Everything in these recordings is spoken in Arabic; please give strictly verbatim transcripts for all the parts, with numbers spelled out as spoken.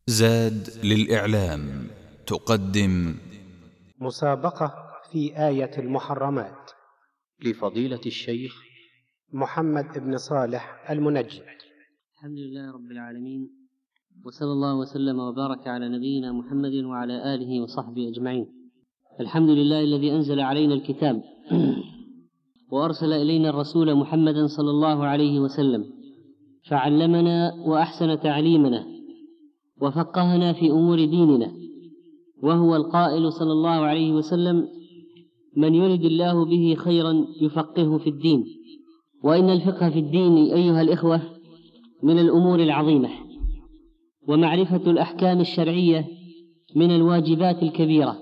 زاد للإعلام تقدم مسابقة في آية المحرمات لفضيلة الشيخ محمد بن صالح المنجد. الحمد لله رب العالمين، وصلى الله وسلم وبارك على نبينا محمد وعلى آله وصحبه أجمعين. الحمد لله الذي أنزل علينا الكتاب وأرسل إلينا الرسول محمدا صلى الله عليه وسلم، فعلمنا وأحسن تعليمنا وفقهنا في أمور ديننا، وهو القائل صلى الله عليه وسلم: من يرد الله به خيرا يفقهه في الدين. وإن الفقه في الدين أيها الإخوة من الأمور العظيمة، ومعرفة الأحكام الشرعية من الواجبات الكبيرة،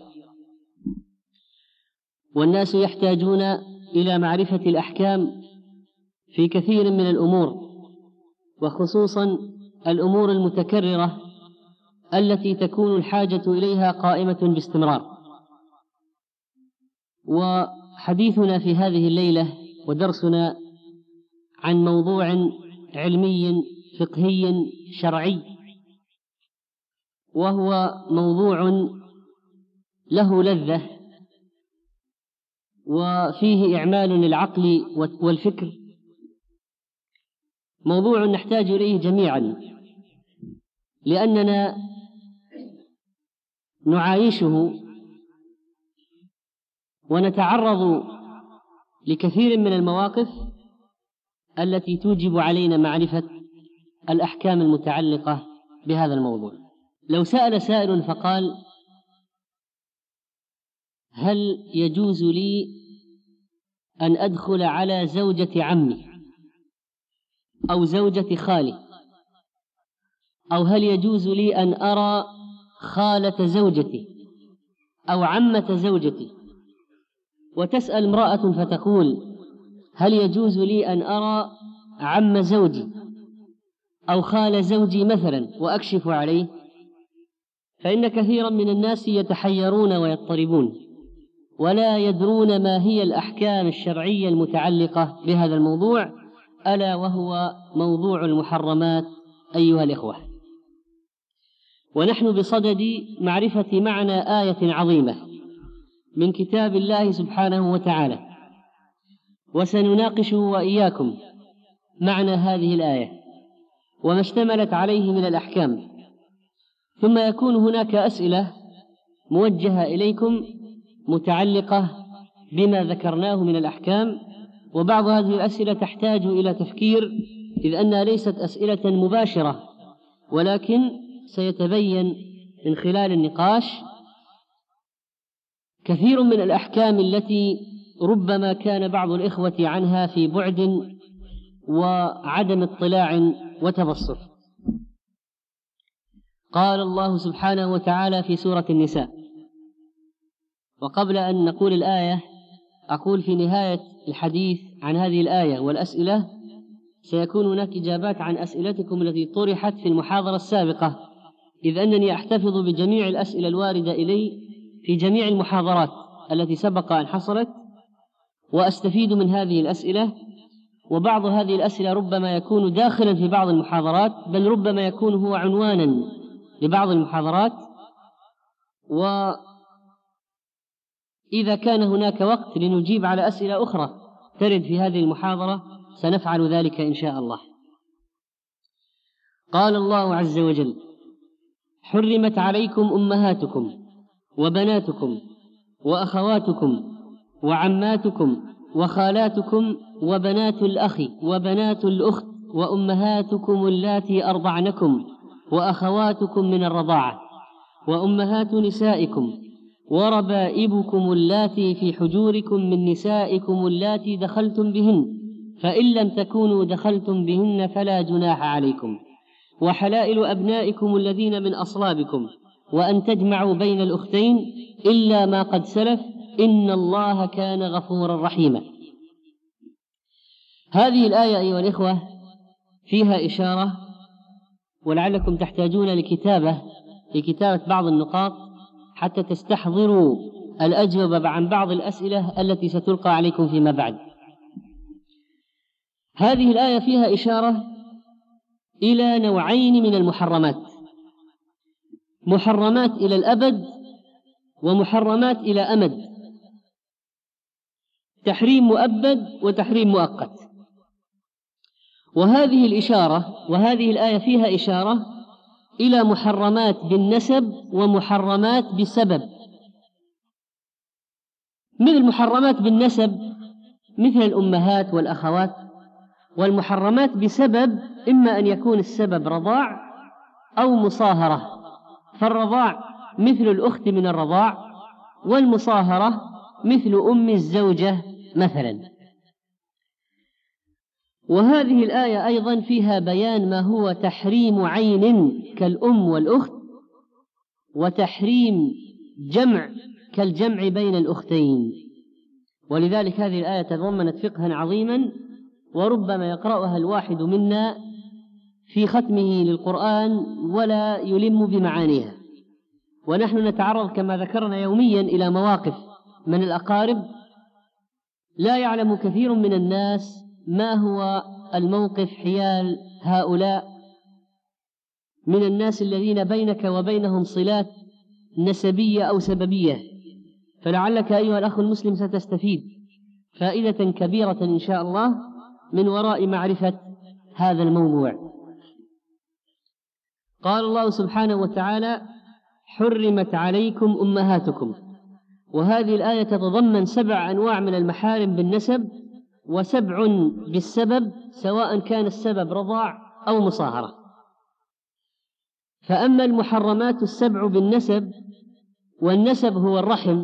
والناس يحتاجون إلى معرفة الأحكام في كثير من الأمور، وخصوصا الأمور المتكررة التي تكون الحاجة إليها قائمة باستمرار. وحديثنا في هذه الليلة ودرسنا عن موضوع علمي فقهي شرعي، وهو موضوع له لذة وفيه إعمال للعقل والفكر، موضوع نحتاج إليه جميعا لأننا نعايشه ونتعرض لكثير من المواقف التي توجب علينا معرفة الأحكام المتعلقة بهذا الموضوع. لو سأل سائل فقال: هل يجوز لي أن أدخل على زوجة عمي أو زوجة خالي، أو هل يجوز لي أن أرى خالة زوجتي أو عمة زوجتي؟ وتسأل امرأة فتقول: هل يجوز لي أن أرى عم زوجي أو خال زوجي مثلا وأكشف عليه؟ فإن كثيرا من الناس يتحيرون ويضطربون ولا يدرون ما هي الأحكام الشرعية المتعلقة بهذا الموضوع، ألا وهو موضوع المحرمات أيها الإخوة. ونحن بصدد معرفة معنى آية عظيمة من كتاب الله سبحانه وتعالى، وسنناقش وإياكم معنى هذه الآية وما اشتملت عليه من الأحكام، ثم يكون هناك أسئلة موجهة إليكم متعلقة بما ذكرناه من الأحكام، وبعض هذه الأسئلة تحتاج إلى تفكير، إذ أنها ليست أسئلة مباشرة، ولكن سيتبين من خلال النقاش كثير من الأحكام التي ربما كان بعض الإخوة عنها في بعد وعدم اطلاع وتبصر. قال الله سبحانه وتعالى في سورة النساء، وقبل أن نقول الآية أقول في نهاية الحديث عن هذه الآية والأسئلة سيكون هناك إجابات عن أسئلتكم التي طرحت في المحاضرة السابقة، إذ أنني أحتفظ بجميع الأسئلة الواردة إلي في جميع المحاضرات التي سبق أن حصلت، وأستفيد من هذه الأسئلة. وبعض هذه الأسئلة ربما يكون داخلا في بعض المحاضرات، بل ربما يكون هو عنوانا لبعض المحاضرات، وإذا كان هناك وقت لنجيب على أسئلة أخرى ترد في هذه المحاضرة سنفعل ذلك إن شاء الله. قال الله عز وجل: حرمت عليكم أمهاتكم وبناتكم وأخواتكم وعماتكم وخالاتكم وبنات الأخ وبنات الأخت وأمهاتكم اللاتي أرضعنكم وأخواتكم من الرضاعة وأمهات نسائكم وربائبكم اللاتي في حجوركم من نسائكم اللاتي دخلتم بهن، فإن لم تكونوا دخلتم بهن فلا جناح عليكم، وحلائل أبنائكم الذين من أصلابكم، وأن تجمعوا بين الأختين إلا ما قد سلف، إن الله كان غفورا رحيما. هذه الآية أيها الإخوة فيها إشارة، ولعلكم تحتاجون لكتابة لكتابة بعض النقاط حتى تستحضروا الأجوبة عن بعض الأسئلة التي ستلقى عليكم فيما بعد. هذه الآية فيها إشارة إلى نوعين من المحرمات. محرمات إلى الأبد ومحرمات إلى أمد، تحريم مؤبد وتحريم مؤقت. وهذه الإشارة وهذه الآية فيها إشارة إلى محرمات بالنسب ومحرمات بسبب. مثل محرمات بالنسب مثل الأمهات والأخوات، والمحرمات بسبب إما أن يكون السبب رضاع أو مصاهرة، فالرضاع مثل الأخت من الرضاع، والمصاهرة مثل أم الزوجة مثلا. وهذه الآية أيضا فيها بيان ما هو تحريم عين كالأم والأخت، وتحريم جمع كالجمع بين الأختين. ولذلك هذه الآية تضمنت فقها عظيما، وربما يقرأها الواحد منا في ختمه للقرآن ولا يلم بمعانيها. ونحن نتعرض كما ذكرنا يوميا إلى مواقف من الأقارب لا يعلم كثير من الناس ما هو الموقف حيال هؤلاء من الناس الذين بينك وبينهم صلات نسبية أو سببية. فلعلك أيها الأخ المسلم ستستفيد فائدة كبيرة إن شاء الله من وراء معرفة هذا الموضوع. قال الله سبحانه وتعالى: حرمت عليكم أمهاتكم. وهذه الآية تتضمن سبع أنواع من المحارم بالنسب، وسبع بالسبب، سواء كان السبب رضاع أو مصاهرة. فأما المحرمات السبع بالنسب، والنسب هو الرحم،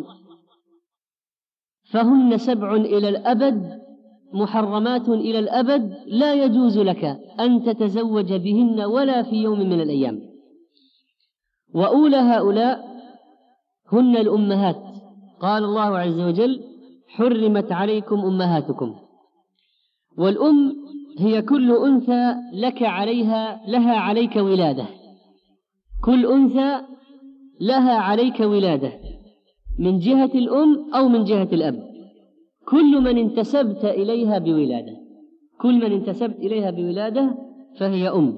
فهن سبع إلى الأبد، محرمات إلى الأبد، لا يجوز لك أن تتزوج بهن ولا في يوم من الأيام. وأولى هؤلاء هن الأمهات. قال الله عز وجل: حرمت عليكم أمهاتكم. والأم هي كل أنثى لك عليها لها عليك ولادة، كل أنثى لها عليك ولادة من جهة الأم أو من جهة الأب، كل من انتسبت إليها بولادة، كل من انتسبت إليها بولادة فهي أم.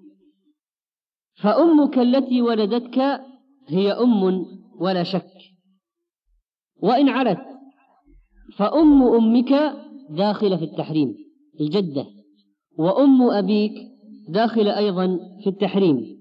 فأمك التي ولدتك هي أم ولا شك، وإن علت فأم أمك داخلة في التحريم، الجدة، وأم أبيك داخلة أيضا في التحريم،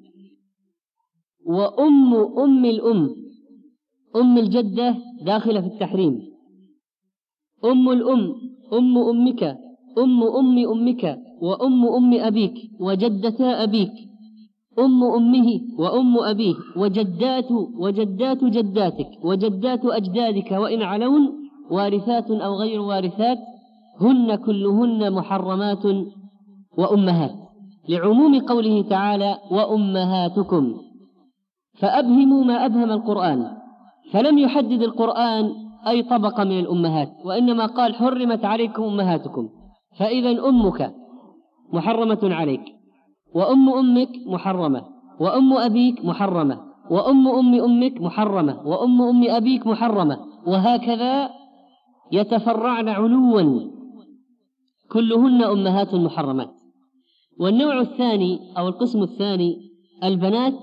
وأم أم الأم أم الجدة داخلة في التحريم، أم الأم أم أمك أم أم أمك وأم أم أبيك وجدتا أبيك، أم أمه وأم أبيه وجدات وجدات جداتك وجدات أجدادك وإن علون، وارثات أو غير وارثات، هن كلهن محرمات وأمهات، لعموم قوله تعالى: وأمهاتكم. فأبهموا ما أبهم القرآن، فلم يحدد القرآن أي طبقة من الأمهات، وإنما قال: حرمت عليكم أمهاتكم. فإذا أمك محرمة عليك، وأم أمك محرمة، وأم أبيك محرمة، وأم أم أمك محرمة، وأم أم أبيك محرمة، وهكذا يتفرعن علوا، كلهن أمهات محرمات. والنوع الثاني أو القسم الثاني البنات.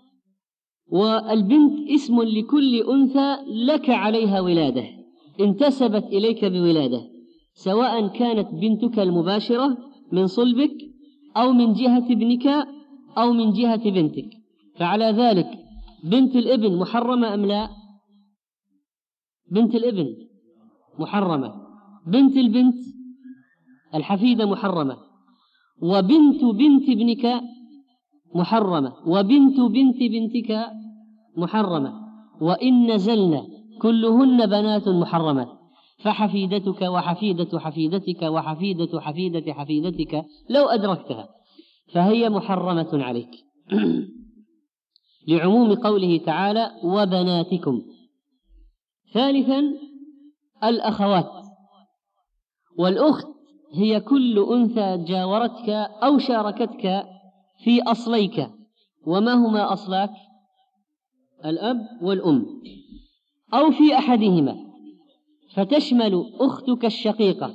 والبنت اسم لكل أنثى لك عليها ولادة، انتسبت إليك بولادة، سواء كانت بنتك المباشرة من صلبك أو من جهة ابنك أو من جهة بنتك. فعلى ذلك بنت الابن محرمة أم لا؟ بنت الابن محرمة، بنت البنت الحفيدة محرمة، وبنت بنت ابنك محرمة، وبنت بنت بنتك محرمة، وإن نزلنا كلهن بنات محرمات. فحفيدتك وحفيدة حفيدتك وحفيدة حفيدة حفيدتك لو أدركتها فهي محرمة عليك لعموم قوله تعالى: وبناتكم. ثالثا الأخوات. والأخت هي كل أنثى جاورتك أو شاركتك في أصليك. وما هما أصلاك؟ الأب والأم، أو في أحدهما، فتشمل أختك الشقيقة.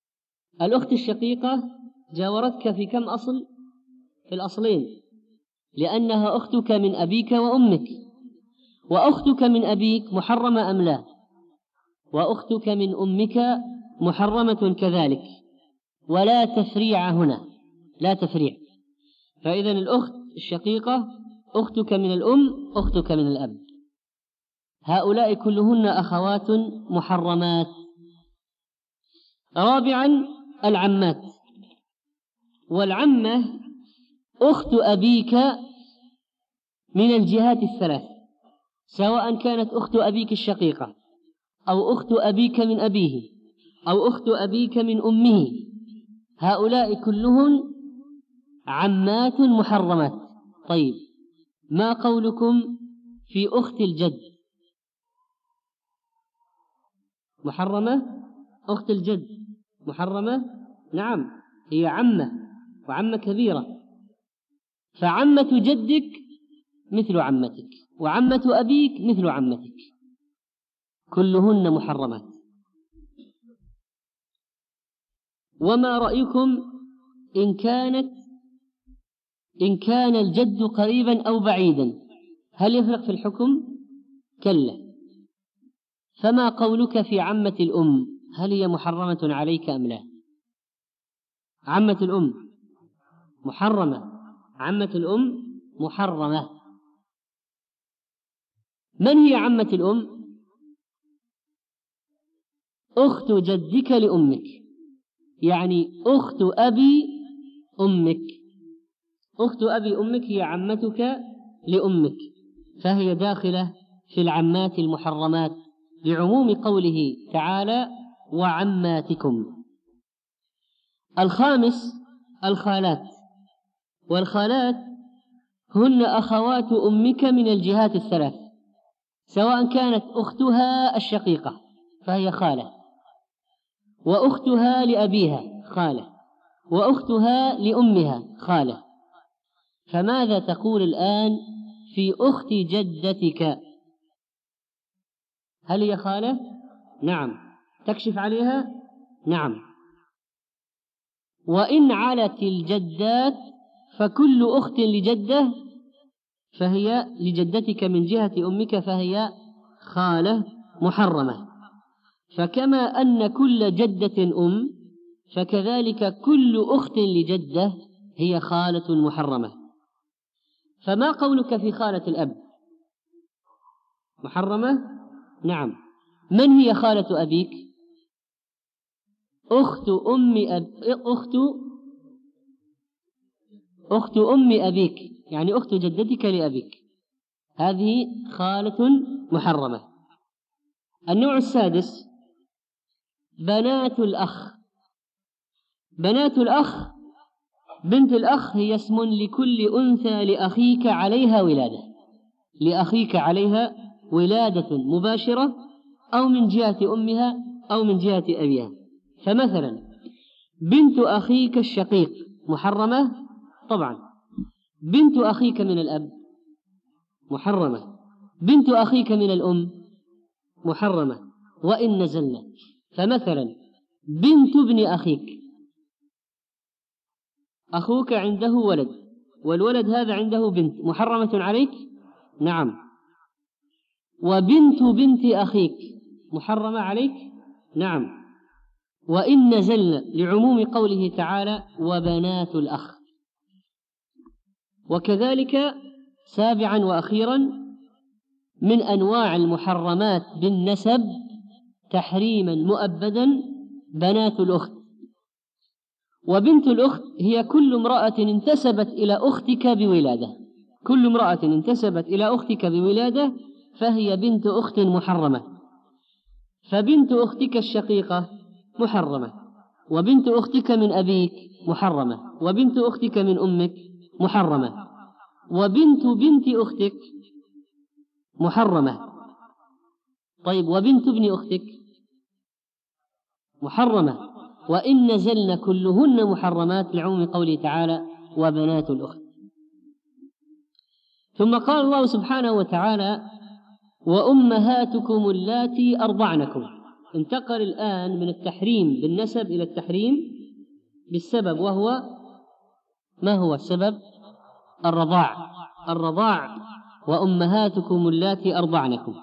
الأخت الشقيقة جاورتك في كم أصل؟ في الأصلين، لأنها أختك من أبيك وأمك. وأختك من أبيك محرمة أم لا؟ وأختك من أمك محرمة كذلك، ولا تفريع هنا، لا تفريع. فإذا الأخت الشقيقة أختك من الأم، أختك من الأب، هؤلاء كلهن أخوات محرمات. رابعا العمات. والعمة أخت أبيك من الجهات الثلاث، سواء كانت أخت أبيك الشقيقة أو أخت أبيك من أبيه أو أخت أبيك من أمه، هؤلاء كلهن عمات محرمات. طيب، ما قولكم في أخت الجد؟ محرمة؟ أخت الجد محرمة؟ نعم، هي عمة، وعمة كبيرة. فعمة جدك مثل عمتك، وعمة أبيك مثل عمتك، كلهن محرمات. وما رأيكم إن كانت إن كان الجد قريبا أو بعيدا، هل يفرق في الحكم؟ كلا. فما قولك في عمة الأم؟ هل هي محرمة عليك أم لا؟ عمة الأم محرمة، عمة الأم محرمة. من هي عمة الأم؟ أخت جدك لأمك، يعني أخت أبي أمك. أخت أبي أمك هي عمتك لأمك، فهي داخلة في العمات المحرمات لعموم قوله تعالى وعماتكم. الخامس الخالات. والخالات هن أخوات أمك من الجهات الثلاث، سواء كانت أختها الشقيقة فهي خالة، وأختها لأبيها خالة، وأختها لأمها خالة. فماذا تقول الآن في أخت جدتك؟ هل هي خالة؟ نعم. تكشف عليها؟ نعم. وإن علت الجدات فكل أخت لجدة فهي لجدتك من جهة أمك فهي خالة محرمة. فكما أن كل جدة أم، فكذلك كل أخت لجدة هي خالة محرمة. فما قولك في خالة الأب؟ محرمة؟ نعم. من هي خالة أبيك؟ أخت أم أب... أخت أخت أم أبيك، يعني أخت جدتك لأبيك، هذه خالة محرمة. النوع السادس بنات الأخ. بنات الأخ، بنت الأخ هي اسم لكل أنثى لأخيك عليها ولادة، لأخيك عليها ولادة مباشرة أو من جهة أمها أو من جهة أبيها. فمثلا بنت أخيك الشقيق محرمة طبعا. بنت أخيك من الأب محرمة. بنت أخيك من الأم محرمة وإن نزلنا. فمثلا بنت ابن أخيك، أخوك عنده ولد والولد هذا عنده بنت، محرمة عليك؟ نعم. وبنت بنت أخيك محرمة عليك؟ نعم. وإن نزلنا لعموم قوله تعالى وبنات الأخ. وكذلك سابعا وأخيرا من أنواع المحرمات بالنسب تحريما مؤبدا بنات الأخت. وبنت الأخت هي كل امرأة انتسبت إلى أختك بولادة، كل امرأة انتسبت إلى أختك بولادة فهي بنت أخت محرمة. فبنت أختك الشقيقة محرمة، وبنت أختك من أبيك محرمة، وبنت أختك من أمك محرمة، وبنت بنت أختك محرمة. طيب، وبنت ابن أختك محرمة. وإن نزلن كلهن محرمات لعموم قوله تعالى وبنات الأخت. ثم قال الله سبحانه وتعالى وأمهاتكم اللاتي أرضعنكم. انتقل الآن من التحريم بالنسب إلى التحريم بالسبب، وهو ما هو السبب؟ الرضاع. الرضاع وأمهاتكم اللاتي أرضعنكم.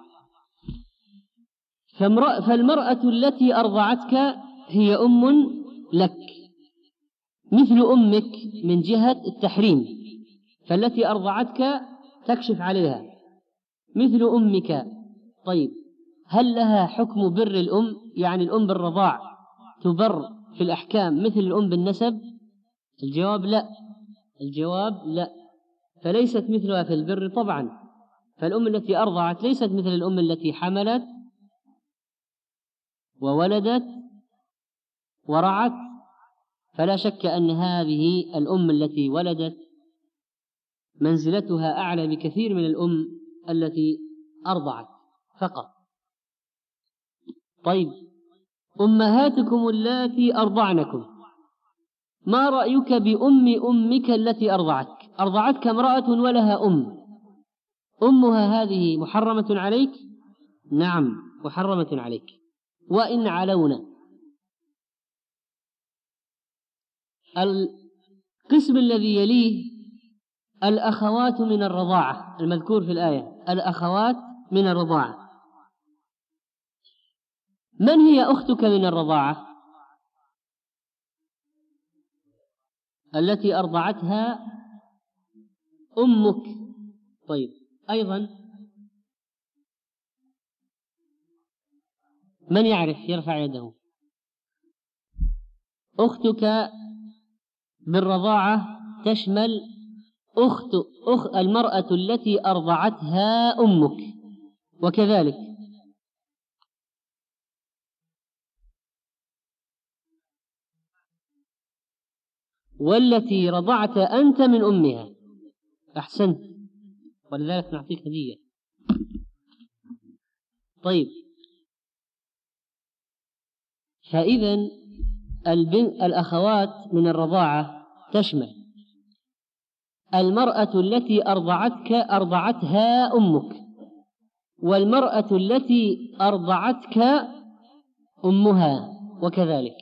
فالمرأة التي أرضعتك هي أم لك مثل أمك من جهة التحريم، فالتي أرضعتك تكشف عليها مثل أمك. طيب هل لها حكم بر الأم؟ يعني الأم بالرضاع تبر في الأحكام مثل الأم بالنسب؟ الجواب لا، الجواب لا، فليست مثلها في البر طبعا. فالأم التي أرضعت ليست مثل الأم التي حملت وولدت ورعت، فلا شك أن هذه الأم التي ولدت منزلتها أعلى بكثير من الأم التي أرضعت فقط. طيب أمهاتكم اللاتي أرضعنكم، ما رأيك بأم أمك التي أرضعتك؟ أرضعتك امرأة ولها أم، أمها هذه محرمة عليك؟ نعم محرمة عليك وإن علونا. القسم الذي يليه الأخوات من الرضاعة المذكور في الآية، الأخوات من الرضاعة. من هي أختك من الرضاعة؟ التي أرضعتها أمك. طيب أيضا من يعرف يرفع يده؟ أختك بالرضاعة تشمل أخت أخ المرأة التي أرضعتها أمك، وكذلك والتي رضعت أنت من أمها. أحسنت، ولذلك نعطيك هدية. طيب فإذا الأخوات من الرضاعة تشمل المرأة التي أرضعتك أرضعتها أمك، والمرأة التي أرضعتك أمها، وكذلك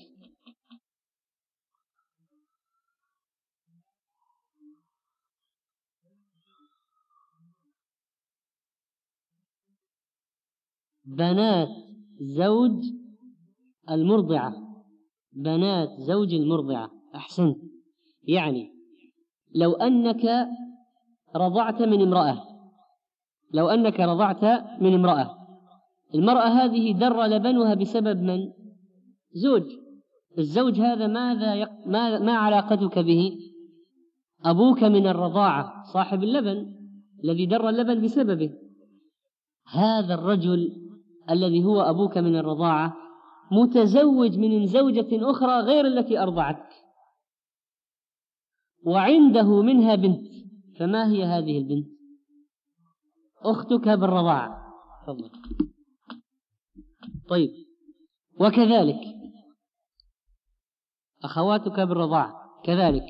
بنات زوج المرضعة، بنات زوج المرضعة. أحسنت، يعني لو أنك رضعت من امرأة لو أنك رضعت من امرأة المرأة هذه در لبنها بسبب من؟ زوج. الزوج هذا ماذا يق... ما... ما علاقتك به؟ أبوك من الرضاعة صاحب اللبن الذي در اللبن بسببه. هذا الرجل الذي هو أبوك من الرضاعة متزوج من زوجة أخرى غير التي أرضعتك، وعنده منها بنت. فما هي هذه البنت؟ أختك بالرضاعة. تفضل. طيب وكذلك أخواتك بالرضاعة كذلك.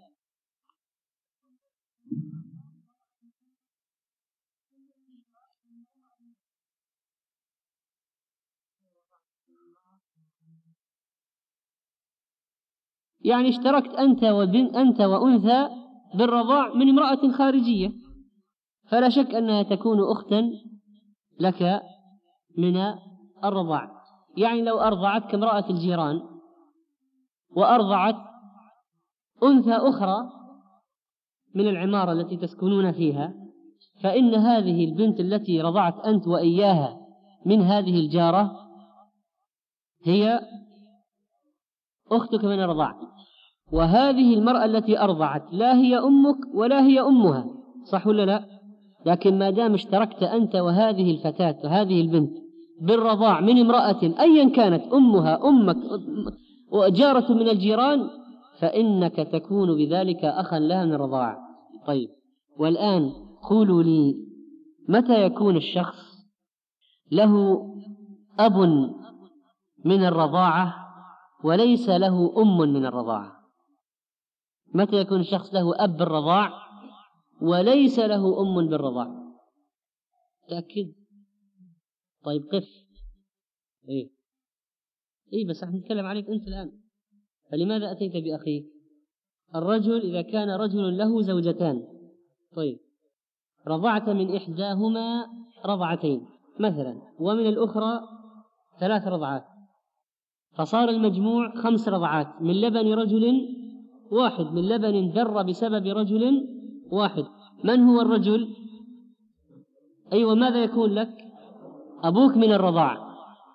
يعني اشتركت أنت وبن أنت وأنثى بالرضاع من امرأة خارجية، فلا شك أنها تكون أختا لك من الرضاع. يعني لو أرضعتك امرأة الجيران وأرضعت أنثى أخرى من العمارة التي تسكنون فيها، فإن هذه البنت التي رضعت أنت وإياها من هذه الجارة هي أختك من الرضاع، وهذه المرأة التي أرضعت لا هي أمك ولا هي أمها، صح ولا لا؟ لكن ما دام اشتركت أنت وهذه الفتاة وهذه البنت بالرضاع من امرأة أيا كانت أمها أمك وجارة من الجيران، فإنك تكون بذلك أخا لها من الرضاعة. طيب والآن قولوا لي، متى يكون الشخص له أب من الرضاعة وليس له أم من الرضاعة؟ متى يكون الشخص له أب بالرضاع وليس له أم بالرضاع؟ تأكد. طيب قف. إيه إيه بس احنا نتكلم عليك أنت الآن، فلماذا أتيت بأخيك؟ الرجل إذا كان رجل له زوجتان، طيب رضعت من إحداهما رضعتين مثلا، ومن الأخرى ثلاث رضعات، فصار المجموع خمس رضعات من لبن رجل واحد، من لبن ذر بسبب رجل واحد. من هو الرجل؟ أيوة، ماذا يكون لك؟ أبوك من الرضاع.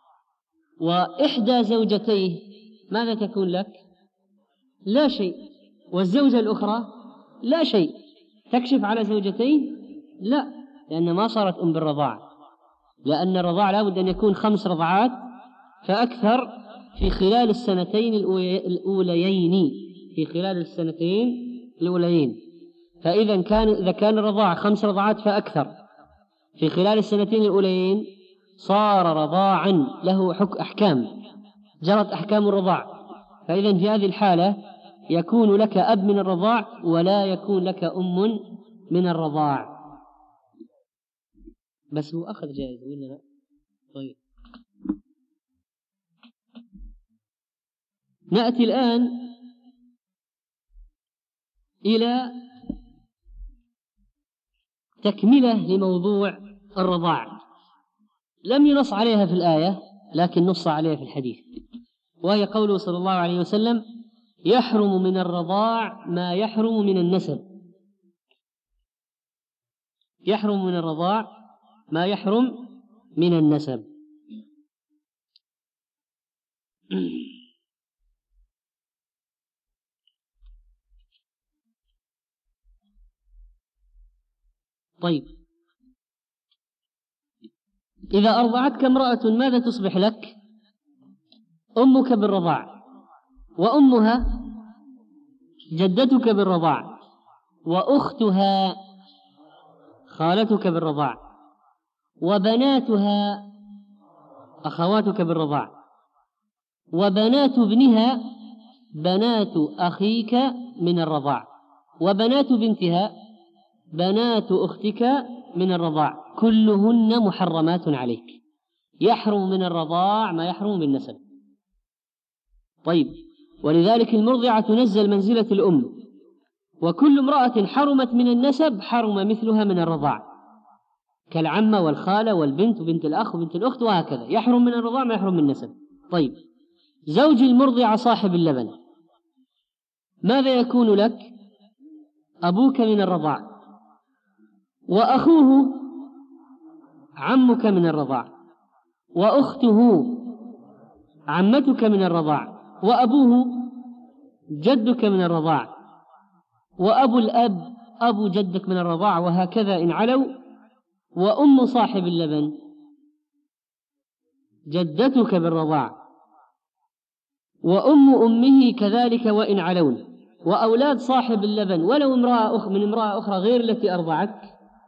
وإحدى زوجتيه ماذا تكون لك؟ لا شيء. والزوجة الأخرى لا شيء. تكشف على زوجتين؟ لا، لأن ما صارت أم بالرضاع، لأن الرضاع لابد أن يكون خمس رضعات فأكثر في خلال السنتين الأوليين في خلال السنتين الأوليين فإذا كان إذا كان الرضاع خمس رضعات فأكثر في خلال السنتين الأوليين صار رضاعا له حكم أحكام، جرت أحكام الرضاع. فإذا في هذه الحالة يكون لك أب من الرضاع ولا يكون لك أم من الرضاع. بس هو أخذ جائزة ولا لا؟ طيب، نأتي الآن إلى تكملة لموضوع الرضاع، لم ينص عليها في الآية لكن نص عليها في الحديث، وهي قوله صلى الله عليه وسلم: يحرم من الرضاع ما يحرم من النسب. يحرم من الرضاع ما يحرم من النسب. طيب، إذا أرضعتك امرأة ماذا تصبح لك؟ أمك بالرضاع، وأمها جدتك بالرضاع، وأختها خالتك بالرضاع، وبناتها أخواتك بالرضاع، وبنات ابنها بنات أخيك من الرضاع، وبنات بنتها بنات أختك من الرضاع، كلهن محرمات عليك. يحرم من الرضاع ما يحرم بالنسب. طيب، ولذلك المرضعة تنزل منزلة الأم، وكل امرأة حرمت من النسب حرم مثلها من الرضاع، كالعمة والخالة والبنت وبنت الأخ وبنت الأخت وهكذا، يحرم من الرضاع ما يحرم من النسب. طيب، زوج المرضعة صاحب اللبن ماذا يكون لك؟ أبوك من الرضاع، وأخوه عمك من الرضاع، وأخته عمتك من الرضاع، وأبوه جدك من الرضاع، وأبو الأب أبو جدك من الرضاع، وهكذا إن علوا. وأم صاحب اللبن جدتك بالرضاع، وأم أمه كذلك وإن علون. وأولاد صاحب اللبن ولو امرأة أخ من امرأة أخرى غير التي أرضعتك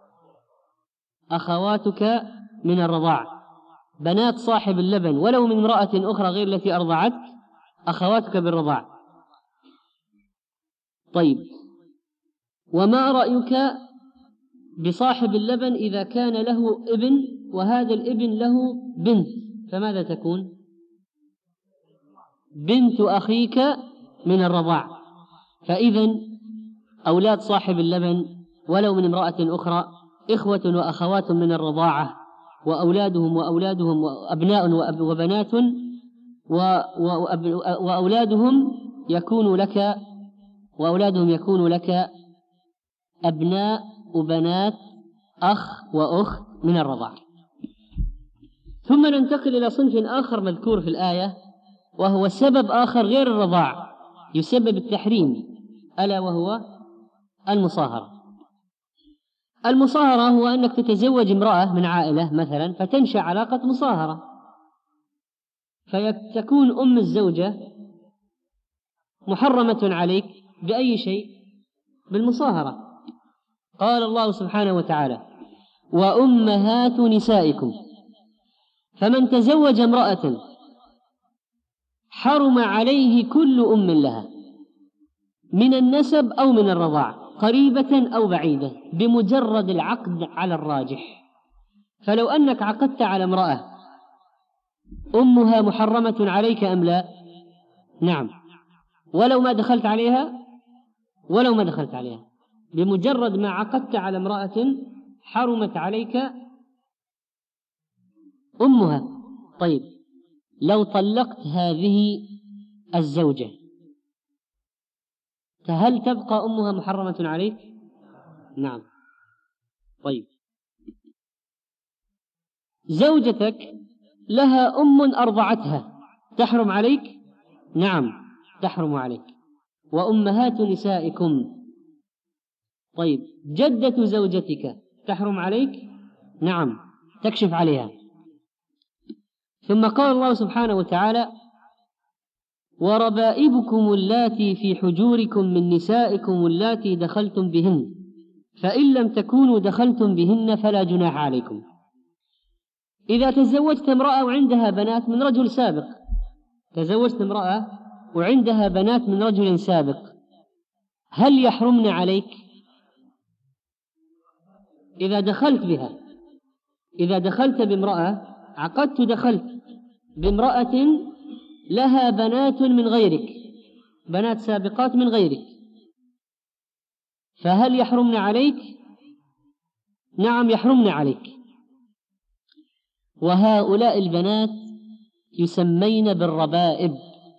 أخواتك من الرضاع. بنات صاحب اللبن ولو من امرأة أخرى غير التي أرضعتك أخواتك بالرضاع. طيب، وما رأيك بصاحب اللبن إذا كان له ابن وهذا الابن له بنت، فماذا تكون؟ بنت أخيك من الرضاع. فإذا أولاد صاحب اللبن ولو من امرأة أخرى إخوة وأخوات من الرضاعة، وأولادهم وأولادهم وأبناء وبنات وأولادهم يكون لك وأولادهم يكون لك أبناء وبنات أخ وأخت من الرضاعة. ثم ننتقل إلى صنف آخر مذكور في الآية، وهو سبب آخر غير الرضاع يسبب التحريم، ألا وهو المصاهرة. المصاهرة هو أنك تتزوج امرأة من عائلة مثلا فتنشأ علاقة مصاهرة، فتكون أم الزوجة محرمة عليك بأي شيء؟ بالمصاهرة. قال الله سبحانه وتعالى: وأمهات نسائكم، فمن تزوج امرأة حرم عليه كل أم لها من النسب أو من الرضاع، قريبة أو بعيدة، بمجرد العقد على الراجح. فلو أنك عقدت على امرأة أمها محرمة عليك أم لا؟ نعم، ولو ما دخلت عليها ولو ما دخلت عليها بمجرد ما عقدت على امرأة حرمت عليك أمها. طيب لو طلقت هذه الزوجة فهل تبقى أمها محرمة عليك؟ نعم. طيب زوجتك لها أم أرضعتها تحرم عليك؟ نعم تحرم عليك. وأمهات نسائكم. طيب جدة زوجتك تحرم عليك؟ نعم تكشف عليها. ثم قال الله سبحانه وتعالى: وربائبكم اللاتي في حجوركم من نسائكم اللاتي دخلتم بهن فإن لم تكونوا دخلتم بهن فلا جناح عليكم. إذا تزوجت امرأة وعندها بنات من رجل سابق، تزوجت امرأة وعندها بنات من رجل سابق، هل يحرمن عليك؟ إذا دخلت بها، إذا دخلت بامرأة، عقدت دخلت بامرأة لها بنات من غيرك، بنات سابقات من غيرك، فهل يحرمن عليك؟ نعم يحرمن عليك. وهؤلاء البنات يسمين بالربائب.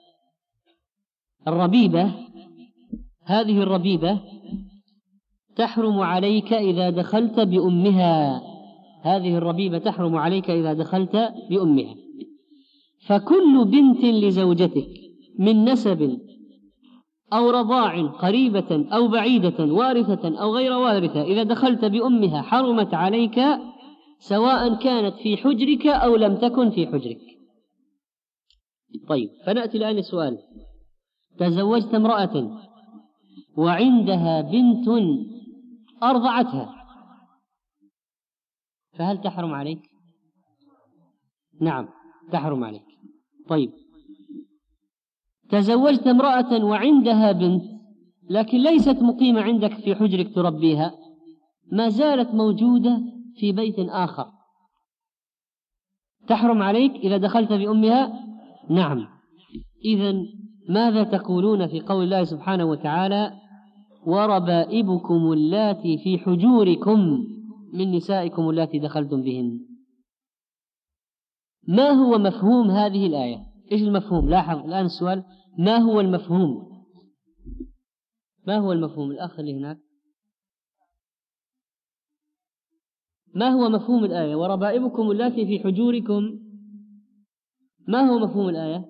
الربيبة، هذه الربيبة تحرم عليك إذا دخلت بأمها، هذه الربيبة تحرم عليك إذا دخلت بأمها. فكل بنت لزوجتك من نسب أو رضاع قريبة أو بعيدة وارثة أو غير وارثة إذا دخلت بأمها حرمت عليك، سواء كانت في حجرك أو لم تكن في حجرك. طيب فنأتي الآن السؤال: تزوجت امرأة وعندها بنت أرضعتها، فهل تحرم عليك؟ نعم تحرم عليك. طيب تزوجت امرأة وعندها بنت لكن ليست مقيمة عندك في حجرك تربيها، ما زالت موجودة في بيت آخر، تحرم عليك إذا دخلت بأمها؟ نعم. إذن ماذا تقولون في قول الله سبحانه وتعالى: وربائبكم اللاتي في حجوركم من نسائكم اللاتي دخلتم بهن؟ ما هو مفهوم هذه الآية؟ إيش المفهوم؟ لاحظ الآن السؤال: ما هو المفهوم؟ ما هو المفهوم؟ الأخ اللي هناك، ما هو مفهوم الآية وربائبكم اللاتي في حجوركم؟ ما هو مفهوم الآية؟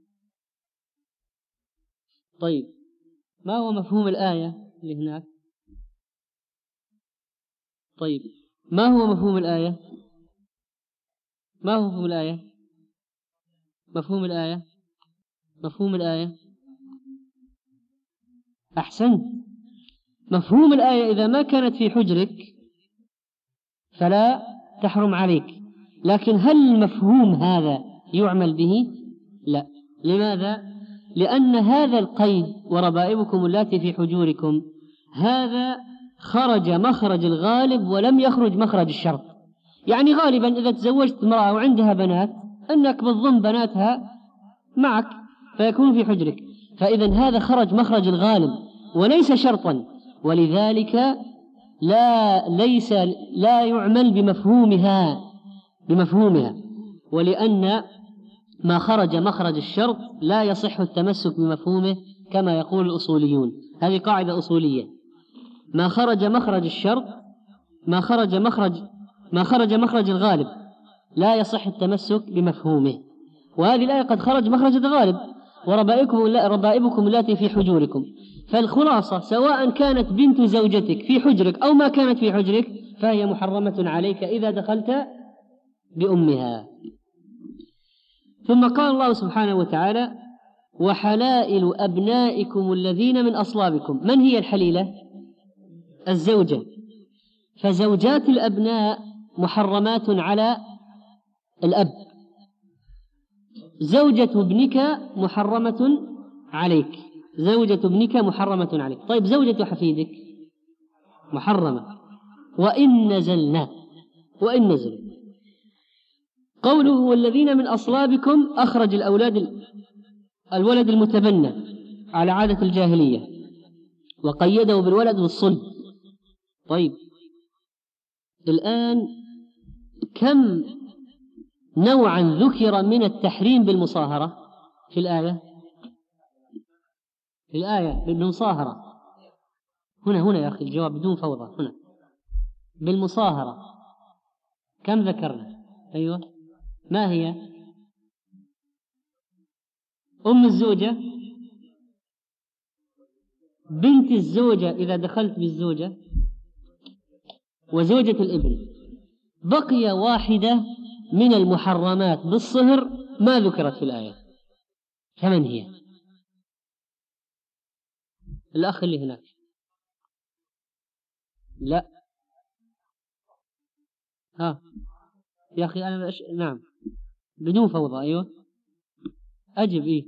طيب ما هو مفهوم الآية اللي هناك؟ طيب ما هو مفهوم الآية؟ ما هو مفهوم الآية؟ مفهوم الآية مفهوم الآية أحسنت. مفهوم الآية: إذا ما كانت في حجرك فلا تحرم عليك. لكن هل المفهوم هذا يعمل به؟ لا. لماذا؟ لأن هذا القيد وربائبكم اللاتي في حجوركم هذا خرج مخرج الغالب ولم يخرج مخرج الشرط. يعني غالبا إذا تزوجت امرأة وعندها بنات أنك بتضم بناتها معك فيكون في حجرك، فإذا هذا خرج مخرج الغالب وليس شرطا، ولذلك لا ليس لا يعمل بمفهومها بمفهومها ولأن ما خرج مخرج الشرط لا يصح التمسك بمفهومه كما يقول الأصوليون. هذه قاعدة أصولية: ما خرج مخرج الشرط ما خرج مخرج ما خرج مخرج الغالب لا يصح التمسك بمفهومه. وهذه الآية قد خرج مخرج الغالب: وربائبكم ربائبكم اللاتي في حجوركم. فالخلاصة: سواء كانت بنت زوجتك في حجرك أو ما كانت في حجرك فهي محرمة عليك إذا دخلت بأمها. ثم قال الله سبحانه وتعالى: وحلائل أبنائكم الذين من أصلابكم. من هي الحليلة؟ الزوجة. فزوجات الأبناء محرمات على الأب. زوجة ابنك محرمة عليك، زوجة ابنك محرمة عليك. طيب زوجة حفيدك محرمة وإن نزلنا وإن نزل. قوله والذين من أصلابكم أخرج الأولاد الولد المتبنى على عادة الجاهلية، وقيده بالولد والصلب. طيب الآن كم نوعا ذكر من التحريم بالمصاهرة في الآية؟ في الآية بالمصاهرة هنا هنا يا أخي الجواب بدون فوضى. هنا بالمصاهرة كم ذكرنا؟ أيوة، ما هي؟ أم الزوجة، بنت الزوجة إذا دخلت بالزوجة، وزوجة الابن. بقي واحدة من المحرمات بالصهر ما ذكرت في الآية، فمن هي؟ الأخ اللي هناك. لا ها يا أخي أنا بأش... نعم بدون فوضى. أيوة أجب. إيه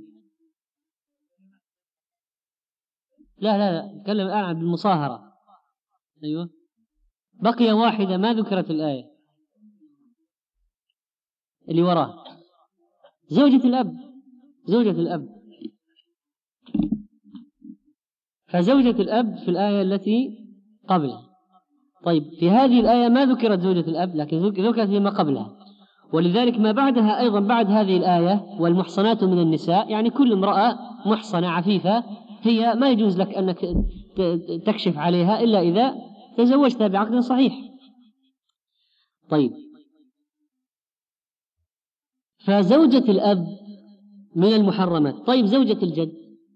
لا لا لا أتكلم الآن عن بالمصاهرة. أيوة بقي واحدة ما ذكرت الآية اللي وراه، زوجة الأب. زوجة الأب، فزوجة الأب في الآية التي قبلها. طيب في هذه الآية ما ذكرت زوجة الأب، لكن ذكرت فيما قبلها، ولذلك ما بعدها أيضا بعد هذه الآية والمحصنات من النساء، يعني كل امرأة محصنة عفيفة هي ما يجوز لك أنك تكشف عليها إلا إذا تزوجتها بعقد صحيح. طيب فزوجة الأب من المحرمات. طيب زوجة الجد،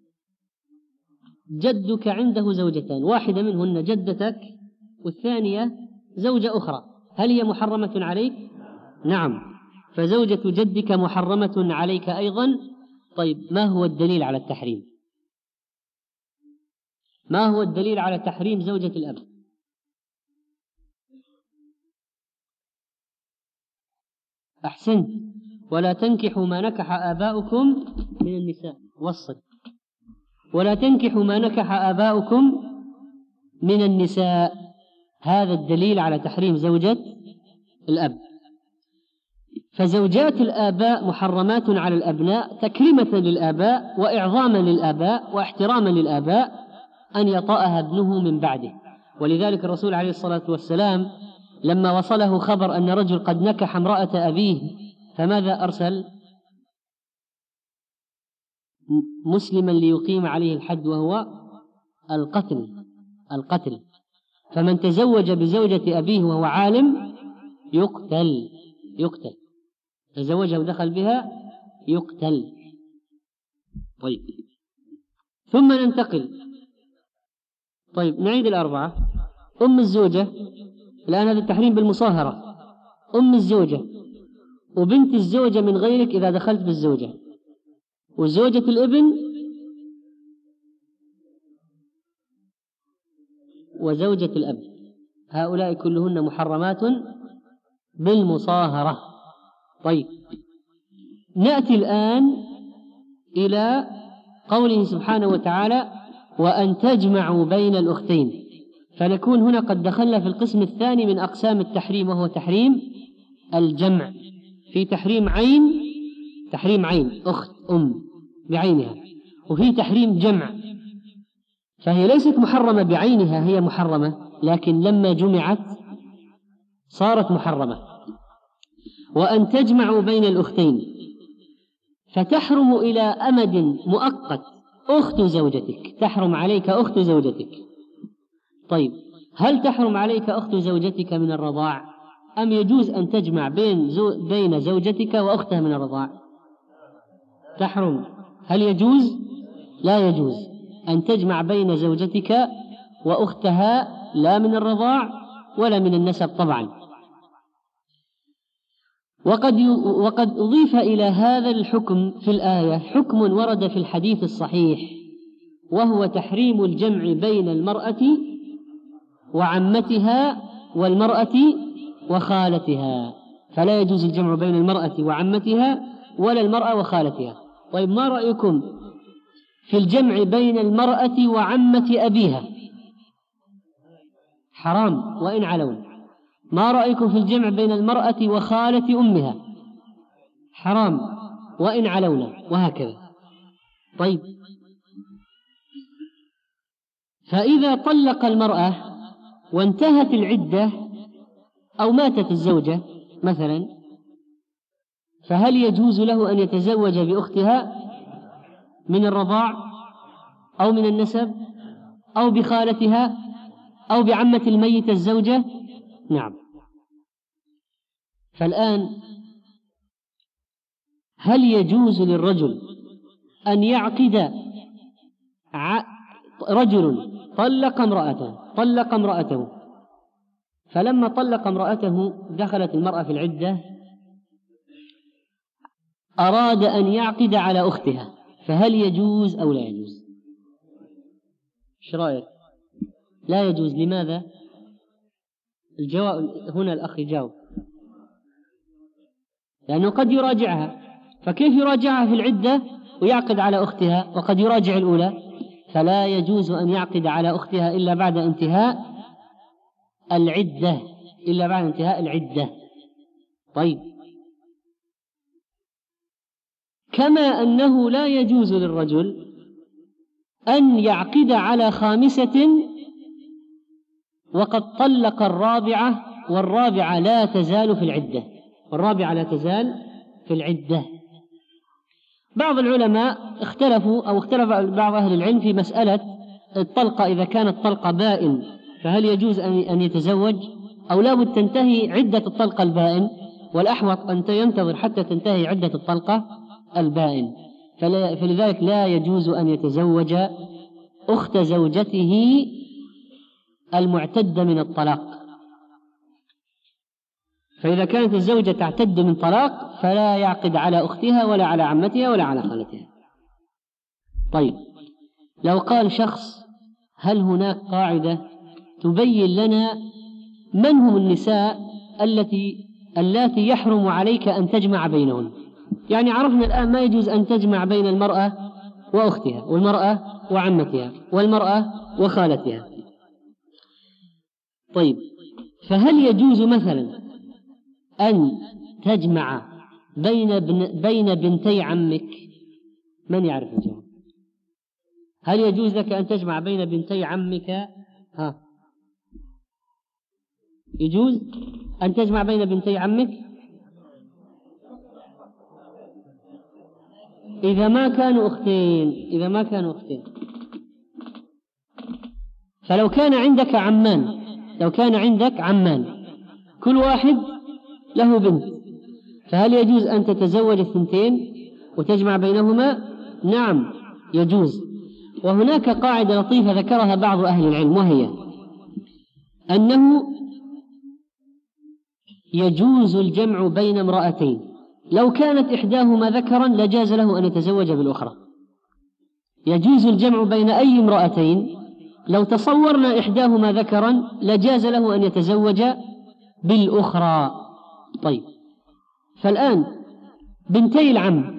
جدك عنده زوجتان، واحدة منهن جدتك والثانية زوجة أخرى، هل هي محرمة عليك؟ نعم، فزوجة جدك محرمة عليك أيضا. طيب ما هو الدليل على التحريم؟ ما هو الدليل على تحريم زوجة الأب؟ أحسنت، ولا تنكحوا ما نكح آباؤكم من النساء. وصل، ولا تنكحوا ما نكح آباؤكم من النساء، هذا الدليل على تحريم زوجة الأب. فزوجات الآباء محرمات على الأبناء تكريمة للآباء وإعظاما للآباء واحتراما للآباء أن يطأها ابنه من بعده. ولذلك الرسول عليه الصلاة والسلام لما وصله خبر أن رجل قد نكح امرأة أبيه فماذا أرسل؟ مسلما ليقيم عليه الحد وهو القتل. القتل، فمن تزوج بزوجة أبيه وهو عالم يقتل. يقتل تزوجها ودخل بها يقتل. طيب ثم ننتقل. طيب نعيد الأربعة. أم الزوجة، الآن هذا التحريم بالمصاهرة. أم الزوجة وبنت الزوجة من غيرك إذا دخلت بالزوجة، وزوجة الابن وزوجة الأب، هؤلاء كلهن محرمات بالمصاهرة. طيب نأتي الآن إلى قوله سبحانه وتعالى وأن تجمعوا بين الأختين، فنكون هنا قد دخلنا في القسم الثاني من أقسام التحريم، وهو تحريم الجمع. في تحريم عين، تحريم عين أخت أم بعينها، وفي تحريم جمع، فهي ليست محرمة بعينها، هي محرمة لكن لما جمعت صارت محرمة. وأن تجمعوا بين الأختين، فتحرم إلى أمد مؤقت أخت زوجتك، تحرم عليك أخت زوجتك. طيب هل تحرم عليك أخت زوجتك من الرضاع، أم يجوز أن تجمع بين, زو بين زوجتك وأختها من الرضاع؟ تحرم. هل يجوز؟ لا يجوز أن تجمع بين زوجتك وأختها، لا من الرضاع ولا من النسب طبعا. وقد وقد أضيف إلى هذا الحكم في الآية حكم ورد في الحديث الصحيح، وهو تحريم الجمع بين المرأة وعمتها والمرأة وخالتها، فلا يجوز الجمع بين المرأة وعمتها ولا المرأة وخالتها. طيب ما رأيكم في الجمع بين المرأة وعمة أبيها؟ حرام وإن علون. ما رأيكم في الجمع بين المرأة وخالة أمها؟ حرام وإن علون، وهكذا. طيب فإذا طلق المرأة وانتهت العدة أو ماتت الزوجة مثلا، فهل يجوز له أن يتزوج بأختها من الرضاع أو من النسب أو بخالتها أو بعمة الميت الزوجة؟ نعم. فالآن هل يجوز للرجل أن يعقد ع... رجل طلق امرأته طلق امرأته فلما طلق امرأته دخلت المرأة في العدة، أراد أن يعقد على أختها، فهل يجوز أو لا يجوز؟ ايش رأيك؟ لا يجوز. لماذا؟ الجواب هنا الأخ يجاوب. لأنه قد يراجعها، فكيف يراجعها في العدة ويعقد على أختها وقد يراجع الأولى؟ فلا يجوز أن يعقد على أختها إلا بعد انتهاء العدة إلا بعد انتهاء العدة. طيب، كما أنه لا يجوز للرجل أن يعقد على خامسة وقد طلق الرابعة والرابعة لا تزال في العدة والرابعة لا تزال في العدة. بعض العلماء اختلفوا أو اختلف بعض أهل العلم في مسألة الطلقة، إذا كانت طلقة بائن فهل يجوز أن يتزوج أو لا بد تنتهي عدة الطلقة البائن، والأحوط أن ينتظر حتى تنتهي عدة الطلقة البائن. فلذلك لا يجوز أن يتزوج أخت زوجته المعتدة من الطلاق. فإذا كانت الزوجة تعتد من طلاق فلا يعقد على أختها ولا على عمتها ولا على خالتها. طيب، لو قال شخص هل هناك قاعدة تبين لنا من هم النساء التي اللاتي يحرم عليك أن تجمع بينهن؟ يعني عرفنا الآن ما يجوز أن تجمع بين المرأة وأختها والمرأة وعمتها والمرأة وخالتها. طيب، فهل يجوز مثلا أن تجمع بين بن بين بنتي عمك؟ من يعرف الجواب؟ هل يجوز لك أن تجمع بين بنتي عمك؟ ها، يجوز أن تجمع بين بنتي عمك إذا ما كانوا أختين إذا ما كانوا أختين فلو كان عندك عمان لو كان عندك عمان كل واحد له بنت، فهل يجوز أن تتزوج الثنتين وتجمع بينهما؟ نعم يجوز. وهناك قاعدة لطيفة ذكرها بعض أهل العلم، وهي أنه يجوز الجمع بين امرأتين لو كانت إحداهما ذكرا لجاز له أن يتزوج بالأخرى. يجوز الجمع بين أي امرأتين لو تصورنا إحداهما ذكرا لجاز له أن يتزوج بالأخرى. طيب، فالآن بنتي العم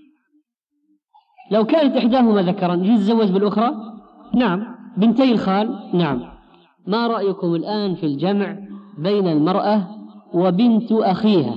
لو كانت إحداهما ذكرا يجوز يتزوج بالأخرى؟ نعم. بنتي الخال؟ نعم. ما رأيكم الآن في الجمع بين المرأة وبنت أخيها؟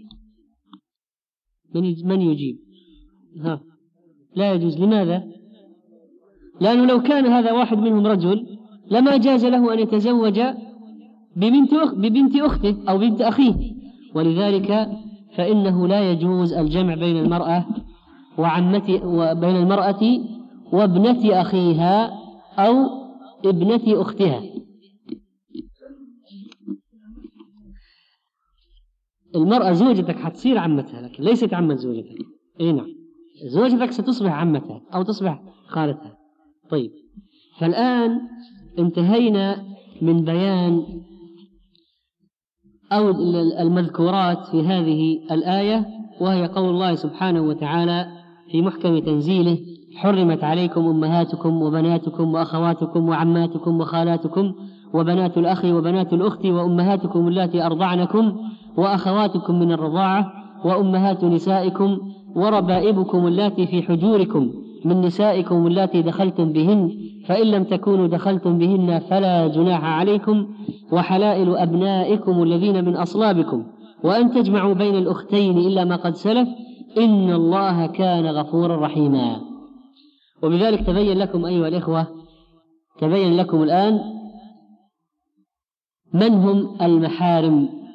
من يجيب؟ ها، لا يجوز. لماذا؟ لأنه لو كان هذا واحد منهم رجل لما جاز له أن يتزوج ببنت أخ... ببنت أخته أو بنت أخيه، ولذلك فإنه لا يجوز الجمع بين المرأة وعمتي وبين المرأة وابنة أخيها أو ابنة أختها. المرأة زوجتك حتصير عمتها لكن ليست عمة زوجتك. إيه نعم، زوجتك ستصبح عمتها أو تصبح خالتها. طيب، فالآن انتهينا من بيان أو المذكورات في هذه الآية، وهي قول الله سبحانه وتعالى في محكم تنزيله: حرمت عليكم أمهاتكم وبناتكم وأخواتكم وعماتكم وخالاتكم وبنات الأخ وبنات الأخت وأمهاتكم اللاتي أرضعنكم وأخواتكم من الرضاعة وأمهات نسائكم وربائبكم اللاتي في حجوركم من نسائكم اللاتي دخلتم بهن، فإن لم تكونوا دخلتم بهن فلا جناح عليكم، وحلائل أبنائكم الذين من أصلابكم، وأن تجمعوا بين الأختين إلا ما قد سلف، إن الله كان غفورا رحيما. وبذلك تبين لكم أيها الإخوة تبين لكم الآن من هم المحارم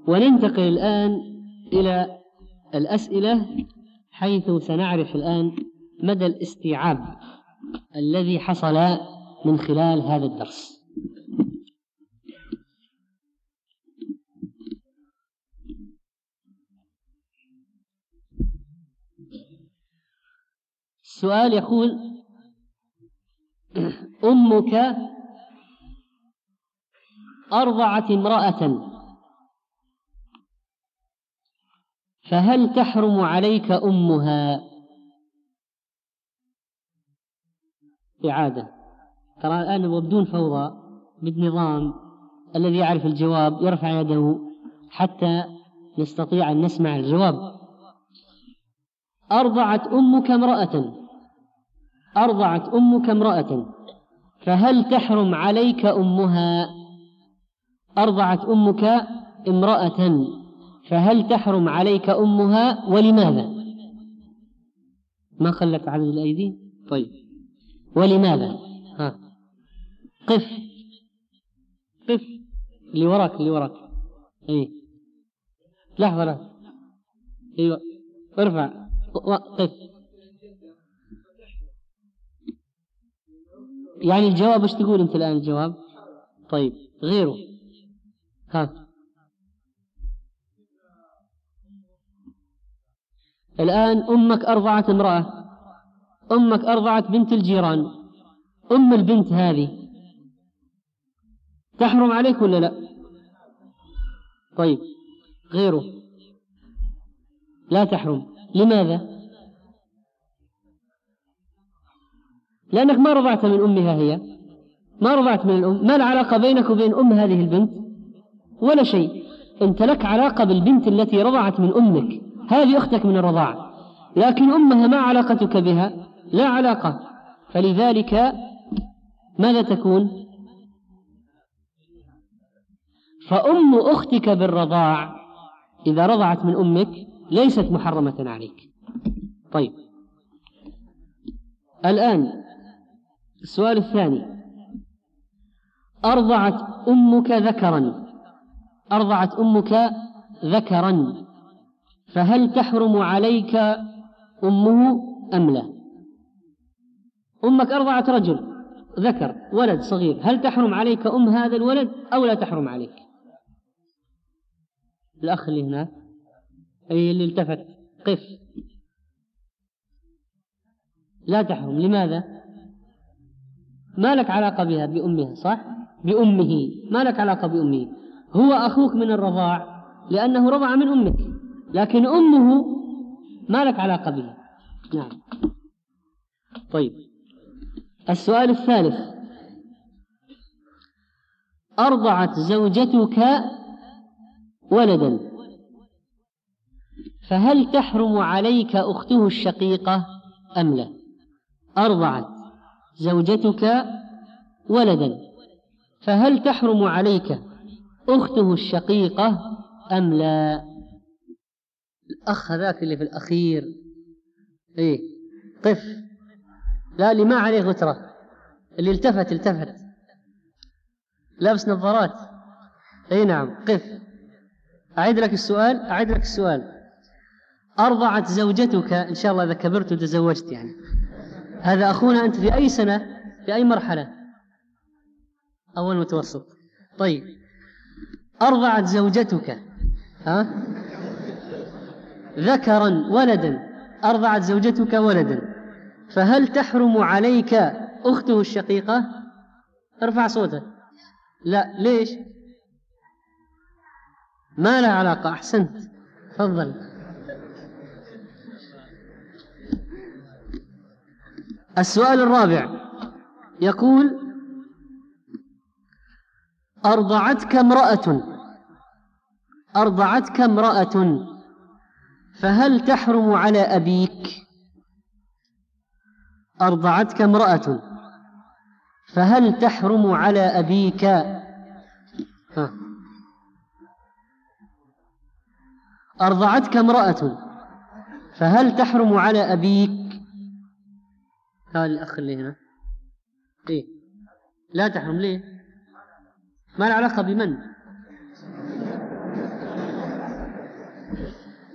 وننتقل الآن إلى الأسئلة، حيث سنعرف الآن مدى الاستيعاب الذي حصل من خلال هذا الدرس. السؤال يقول: أمك أرضعت امرأة، فهل تحرم عليك أمها؟ إعادة. ترى الآن بدون فوضى، بالنظام. الذي يعرف الجواب يرفع يده حتى نستطيع أن نسمع الجواب. أرضعت أمك امرأة أرضعت أمك امرأة فهل تحرم عليك أمها؟ أرضعت أمك امرأة فهل تحرم عليك أمها، ولماذا؟ ما خلت عدد الأيدي؟ طيب، ولماذا؟ ها، قف قف اللي وراك اللي وراك ايه لحظة لحظة ايوه ارفع قف. يعني الجواب ايش تقول انت الآن الجواب؟ طيب، غيره. ها، الآن أمك أرضعت امرأة، أمك أرضعت بنت الجيران، أم البنت هذه تحرم عليك ولا لا؟ طيب، غيره. لا تحرم. لماذا؟ لأنك ما رضعت من أمها، هي ما رضعت من الأم، ما العلاقة بينك وبين أم هذه البنت؟ ولا شيء. أنت لك علاقة بالبنت التي رضعت من أمك، هذه أختك من الرضاعة، لكن أمها ما علاقتك بها؟ لا علاقة. فلذلك ماذا تكون؟ فأم أختك بالرضاع إذا رضعت من أمك ليست محرمة عليك. طيب، الآن السؤال الثاني: أرضعت أمك ذكرا أرضعت أمك ذكرا فهل تحرم عليك أمه أم لا؟ أمك أرضعت رجل ذكر، ولد صغير، هل تحرم عليك أم هذا الولد أو لا تحرم عليك؟ الأخ اللي هناك، أي اللي التفت، قف. لا تحرم. لماذا؟ ما لك علاقة بها، بأمها، صح؟ بأمه، ما لك علاقة بأمه. هو أخوك من الرضاع لأنه رضع من أمك، لكن أمه ما لك علاقة بها. نعم. طيب، السؤال الثالث: أرضعت زوجتك ولدا فهل تحرم عليك أخته الشقيقة أم لا؟ أرضعت زوجتك ولدا فهل تحرم عليك أخته الشقيقة أم لا؟ الأخ ذاك اللي في الأخير، إيه، قف. لا، اللي ما عليه غترة، اللي التفت التفت لابس نظارات. اي نعم، قف. أعيد لك السؤال أعيد لك السؤال أرضعت زوجتك، إن شاء الله إذا كبرت وتزوجت يعني. هذا أخونا، أنت في أي سنة، في أي مرحلة؟ أول متوسط. طيب، أرضعت زوجتك ها ذكرا ولدا أرضعت زوجتك ولدا فهل تحرم عليك أخته الشقيقة؟ ارفع صوتك. لا، ليش؟ ما لها علاقة. أحسنت، تفضل. السؤال الرابع يقول: أرضعتك امرأة أرضعتك امرأة فهل تحرم على أبيك؟ أرضعتك امرأة فهل تحرم على أبيك؟ ها. أرضعتك امرأة فهل تحرم على أبيك؟ هذا الأخ اللي هنا، إيه، لا تحرم. ليه؟ ما العلاقة بمن؟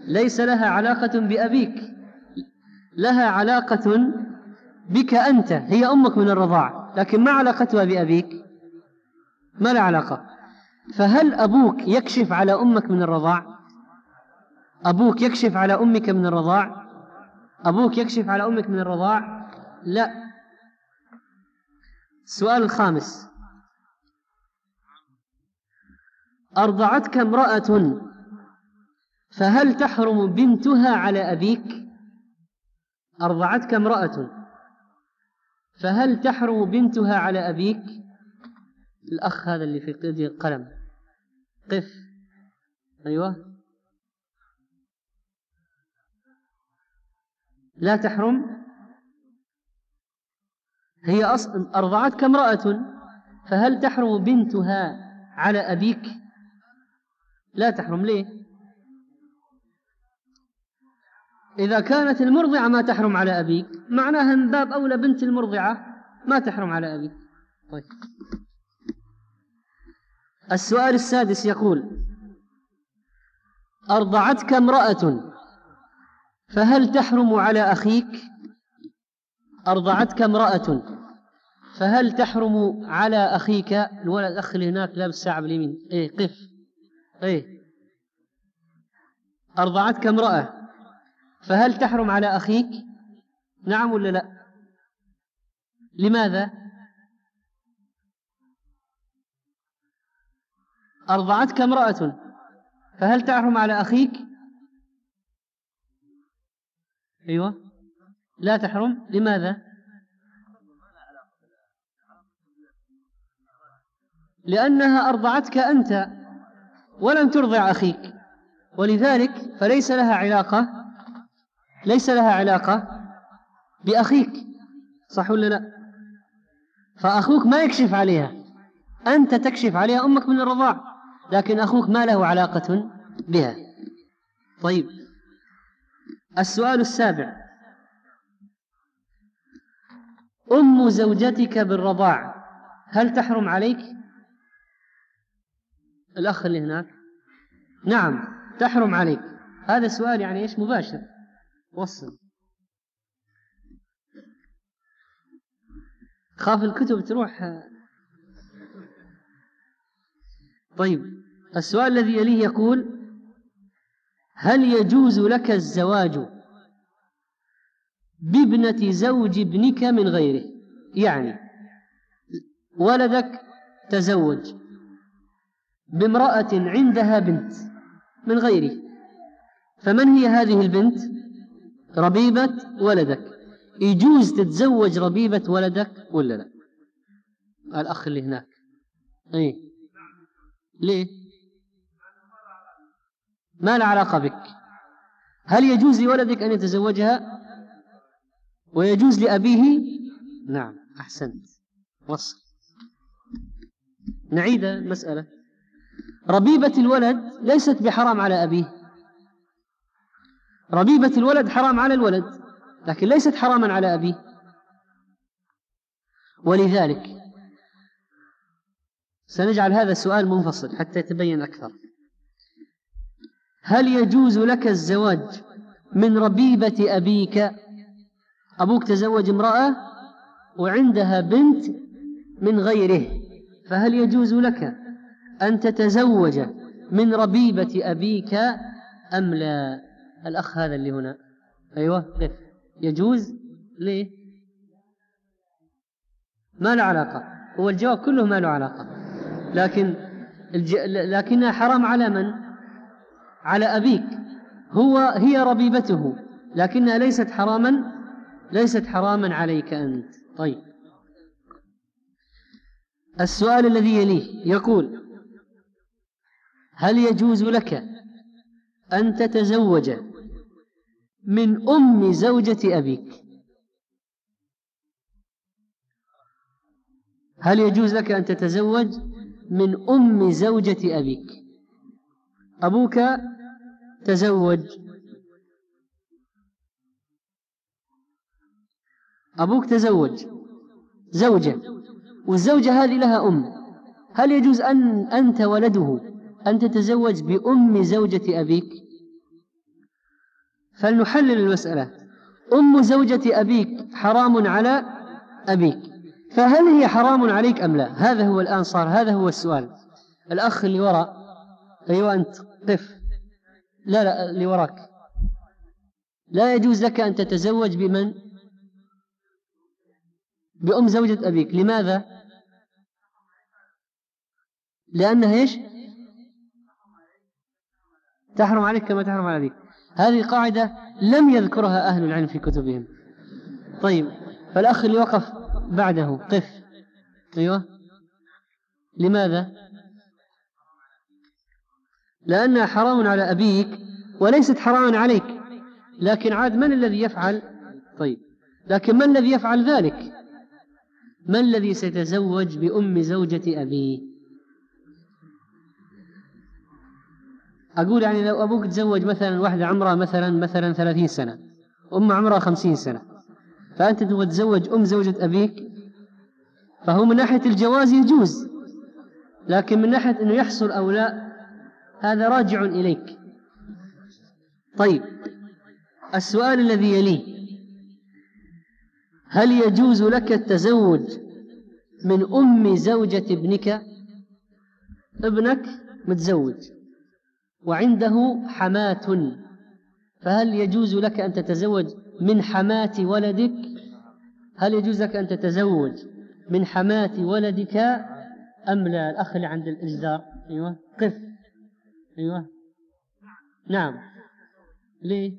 ليس لها علاقة بأبيك، لها علاقة بك أنت، هي أمك من الرضاعة، لكن ما علاقتها بأبيك؟ ما لا علاقة. فهل أبوك يكشف على أمك من الرضاع؟ أبوك يكشف على أمك من الرضاع؟ أبوك يكشف على أمك من الرضاع؟ لا. السؤال الخامس: أرضعتك امرأة فهل تحرم بنتها على أبيك؟ أرضعتك امرأة فهل تحرم بنتها على أبيك؟ الأخ هذا اللي في يده القلم، قف. أيوة، لا تحرم. هي أصلا أرضعتك امرأة فهل تحرم بنتها على أبيك؟ لا تحرم. ليه؟ إذا كانت المرضعة ما تحرم على أبيك، معناها من باب أولى بنت المرضعة ما تحرم على أبيك. طيب. السؤال السادس يقول: أرضعتك امرأة فهل تحرم على أخيك؟ أرضعتك امرأة فهل تحرم على أخيك؟ الولد الأخ اللي هناك لابس ساعة باليمين، إيه قف. إيه، أرضعتك امرأة فهل تحرم على أخيك؟ نعم ولا لا؟ لماذا؟ أرضعتك امرأة فهل تحرم على أخيك؟ أيوة، لا تحرم. لماذا؟ لأنها أرضعتك أنت ولم ترضع أخيك، ولذلك فليس لها علاقة ليس لها علاقة بأخيك، صح ولا لا؟ فأخوك ما يكشف عليها، أنت تكشف عليها، أمك من الرضاع، لكن أخوك ما له علاقة بها. طيب. السؤال السابع: أم زوجتك بالرضاع هل تحرم عليك؟ الأخ اللي هناك، نعم تحرم عليك. هذا السؤال يعني إيش؟ مباشر، وصل. خاف الكتب تروح. طيب. السؤال الذي يليه يقول: هل يجوز لك الزواج بابنة زوج ابنك من غيره؟ يعني ولدك تزوج بامرأة عندها بنت من غيره، فمن هي هذه البنت؟ ربيبة ولدك. يجوز تتزوج ربيبة ولدك ولا لا؟ الأخ اللي هناك، ايه ليه؟ ما له علاقة بك. هل يجوز لولدك أن يتزوجها ويجوز لأبيه؟ نعم، أحسنت، وصل. نعيد المسألة. ربيبة الولد ليست بحرام على أبيه، ربيبة الولد حرام على الولد لكن ليست حراما على أبيه. ولذلك سنجعل هذا السؤال منفصل حتى يتبين أكثر. هل يجوز لك الزواج من ربيبة أبيك؟ أبوك تزوج امرأة وعندها بنت من غيره، فهل يجوز لك أن تتزوج من ربيبة أبيك أم لا؟ الأخ هذا اللي هنا، أيوة قف. يجوز. ليه؟ ما له علاقة، هو الجواب كله ما له علاقة، لكن الج... لكنها حرام على من؟ على أبيك. هو هي ربيبته لكنها ليست حراما ليست حراما عليك أنت. طيب. السؤال الذي يليه يقول: هل يجوز لك أن تتزوج من أم زوجة أبيك؟ هل يجوز لك أن تتزوج من أم زوجة أبيك؟ أبوك تزوج أبوك تزوج زوجة، والزوجة هذه لها أم، هل يجوز أن أنت ولده أن تتزوج بأم زوجة أبيك؟ فلنحلل المسألة. أم زوجة أبيك حرام على أبيك، فهل هي حرام عليك أم لا؟ هذا هو الآن صار، هذا هو السؤال. الأخ اللي وراء، أيوة أنت قف، لا لا اللي وراك، لا يجوز لك أن تتزوج بمن؟ بأم زوجة أبيك. لماذا؟ لأنها إيش؟ تحرم عليك كما تحرم على أبيك. هذه قاعدة لم يذكرها أهل العلم في كتبهم. طيب، فالأخ اللي وقف بعده قف، أيوة، لماذا؟ لأنها حرام على أبيك وليست حرام عليك، لكن عاد من الذي يفعل؟ طيب، لكن من الذي يفعل ذلك؟ من الذي سيتزوج بأم زوجة أبيه؟ أقول يعني لو أبوك تزوج مثلا واحدة عمرها مثلا مثلا ثلاثين سنة، أم عمرها خمسين سنة، فأنت تبغى تتزوج أم زوجة أبيك، فهو من ناحية الجواز يجوز، لكن من ناحية أنه يحصل أو لا هذا راجع إليك. طيب، السؤال الذي يليه: هل يجوز لك التزوج من أم زوجة ابنك؟ ابنك متزوج وعنده حماة، فهل يجوز لك أن تتزوج من حماة ولدك؟ هل يجوز لك أن تتزوج من حماة ولدك أم لا؟ الأخ اللي عند الإجدار، أيوة قف، أيوة نعم. ليه؟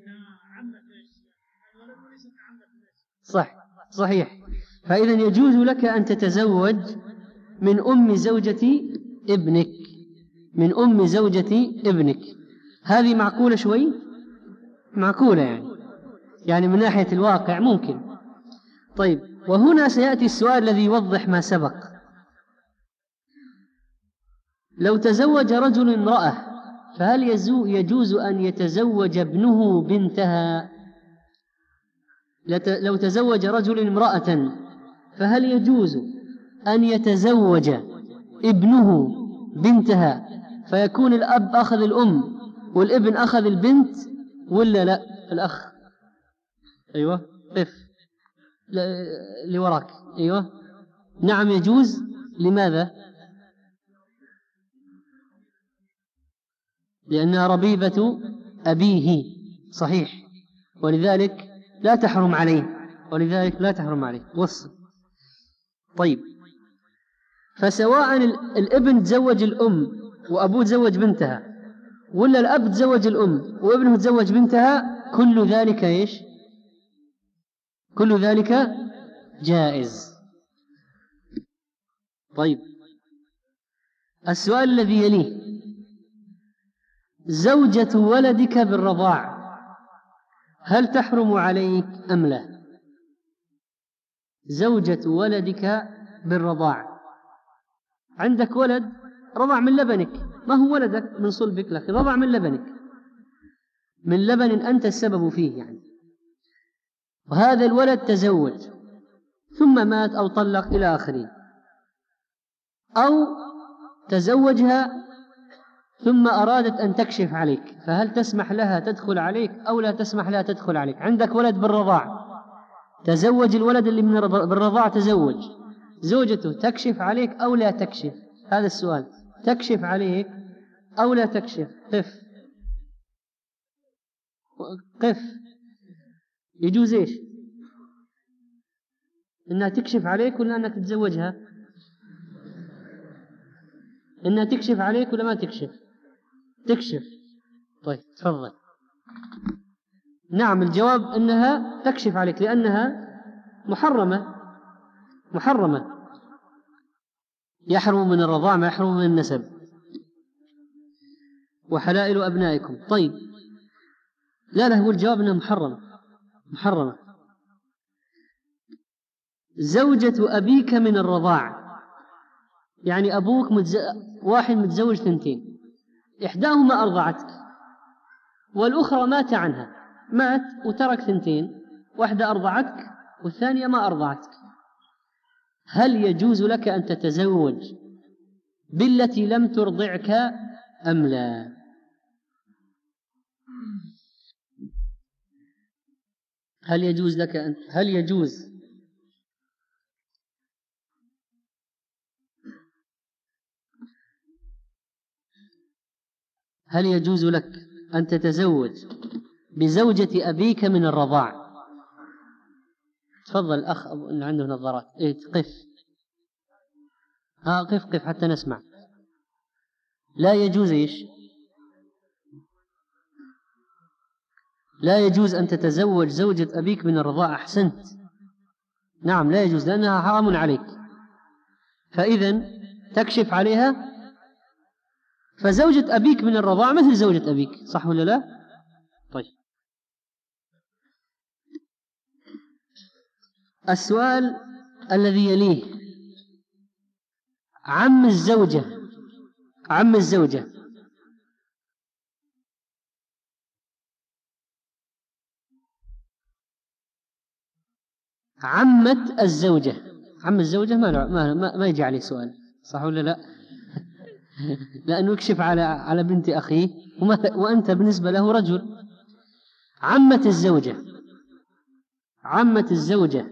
صح، صحيح. فإذا يجوز لك أن تتزوج من أم زوجة ابنك، من أم زوجة ابنك. هذه معقولة شوي، معقولة يعني يعني من ناحية الواقع ممكن. طيب، وهنا سيأتي السؤال الذي يوضح ما سبق: لو تزوج رجل امرأة فهل يجوز أن يتزوج ابنه بنتها؟ لو تزوج رجل امرأة فهل يجوز أن يتزوج ابنه بنتها فيكون الأب أخذ الأم والابن أخذ البنت ولا لا؟ الأخ، أيوة قف اللي وراك، أيوة نعم يجوز. لماذا؟ لأنها ربيبة أبيه، صحيح، ولذلك لا تحرم عليه، ولذلك لا تحرم عليه. وصل. طيب، فسواء الابن تزوج الأم وأبوه تزوج بنتها، ولا الأب تزوج الأم وابنه تزوج بنتها، كل ذلك إيش؟ كل ذلك جائز. طيب، السؤال الذي يليه: زوجة ولدك بالرضاع هل تحرم عليك أم لا؟ زوجة ولدك بالرضاع، عندك ولد رضع من لبنك، ما هو ولدك من صلبك لكن رضع من لبنك، من لبن أنت السبب فيه يعني، وهذا الولد تزوج ثم مات أو طلق إلى آخره، أو تزوجها ثم أرادت أن تكشف عليك، فهل تسمح لها تدخل عليك أو لا تسمح لها تدخل عليك؟ عندك ولد بالرضاع، تزوج الولد اللي من بالرضاع، تزوج زوجته، تكشف عليك أو لا تكشف؟ هذا السؤال، تكشف عليك أو لا تكشف؟ قف قف. يجوز إيش؟ إنها تكشف عليك ولا أنك تتزوجها؟ إنها تكشف عليك ولا ما تكشف؟ تكشف. طيب تفضل. نعم، الجواب إنها تكشف عليك لأنها محرمة، محرمة، يحرم من الرضاع ما يحرم من النسب. وحلائل أبنائكم. طيب، لا لا، هو الجواب إنها محرمة، محرمة. زوجة أبيك من الرضاع، يعني أبوك متز... واحد متزوج ثنتين، إحداهما أرضعتك والأخرى مات عنها، مات وترك ثنتين، واحدة أرضعتك والثانية ما أرضعتك، هل يجوز لك أن تتزوج بالتي لم ترضعك أم لا؟ هل يجوز لك أن هل يجوز هل يجوز لك أن تتزوج بزوجة أبيك من الرضاع؟ تفضل الأخ اللي عنده نظارات. إيه قف ها قف قف حتى نسمع. لا يجوز إيش؟ لا يجوز أن تتزوج زوجة أبيك من الرضاعة. أحسنت، نعم لا يجوز لأنها حرام عليك، فإذن تكشف عليها. فزوجة أبيك من الرضاعة مثل زوجة أبيك، صح ولا لا؟ طيب، السؤال الذي يليه: عم الزوجة عم الزوجة عمة الزوجة عم الزوجة ما ما ما, ما يجي عليه سؤال، صح ولا لا؟ لأنه يكشف على على بنت أخيه وأنت بالنسبة له رجل. عمة الزوجة عمة الزوجة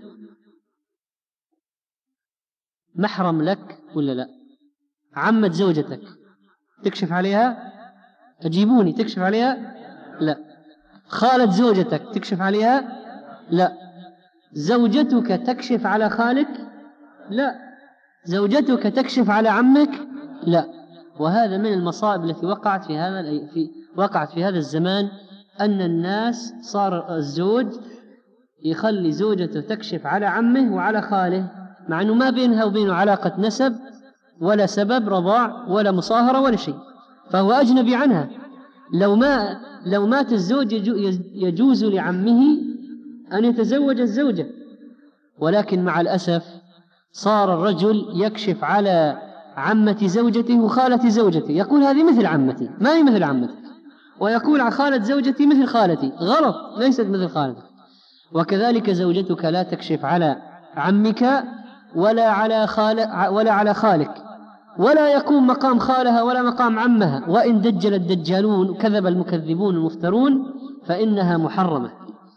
محرم لك ولا لا؟ عمة زوجتك تكشف عليها؟ أجيبوني، تكشف عليها؟ لا. خالة زوجتك تكشف عليها؟ لا. زوجتك تكشف على خالك؟ لا. زوجتك تكشف على عمك؟ لا. وهذا من المصائب التي وقعت في هذا في وقعت في هذا الزمان، أن الناس صار الزوج يخلي زوجته تكشف على عمه وعلى خاله، مع أنه ما بينها وبينه علاقة نسب ولا سبب رضاع ولا مصاهرة ولا شيء، فهو أجنبي عنها. لو ما لو مات الزوج يجوز لعمه أن يتزوج الزوجة، ولكن مع الأسف صار الرجل يكشف على عمة زوجته وخالة زوجته، يقول هذه مثل عمتي، ما هي مثل عمتك، ويقول على خالة زوجتي مثل خالتي. غلط، ليست مثل خالتك. وكذلك زوجتك لا تكشف على عمك ولا على خال ولا على خالك، ولا يقوم مقام خالها ولا مقام عمها، وإن دجل الدجالون وكذب المكذبون المفترون فإنها محرمة.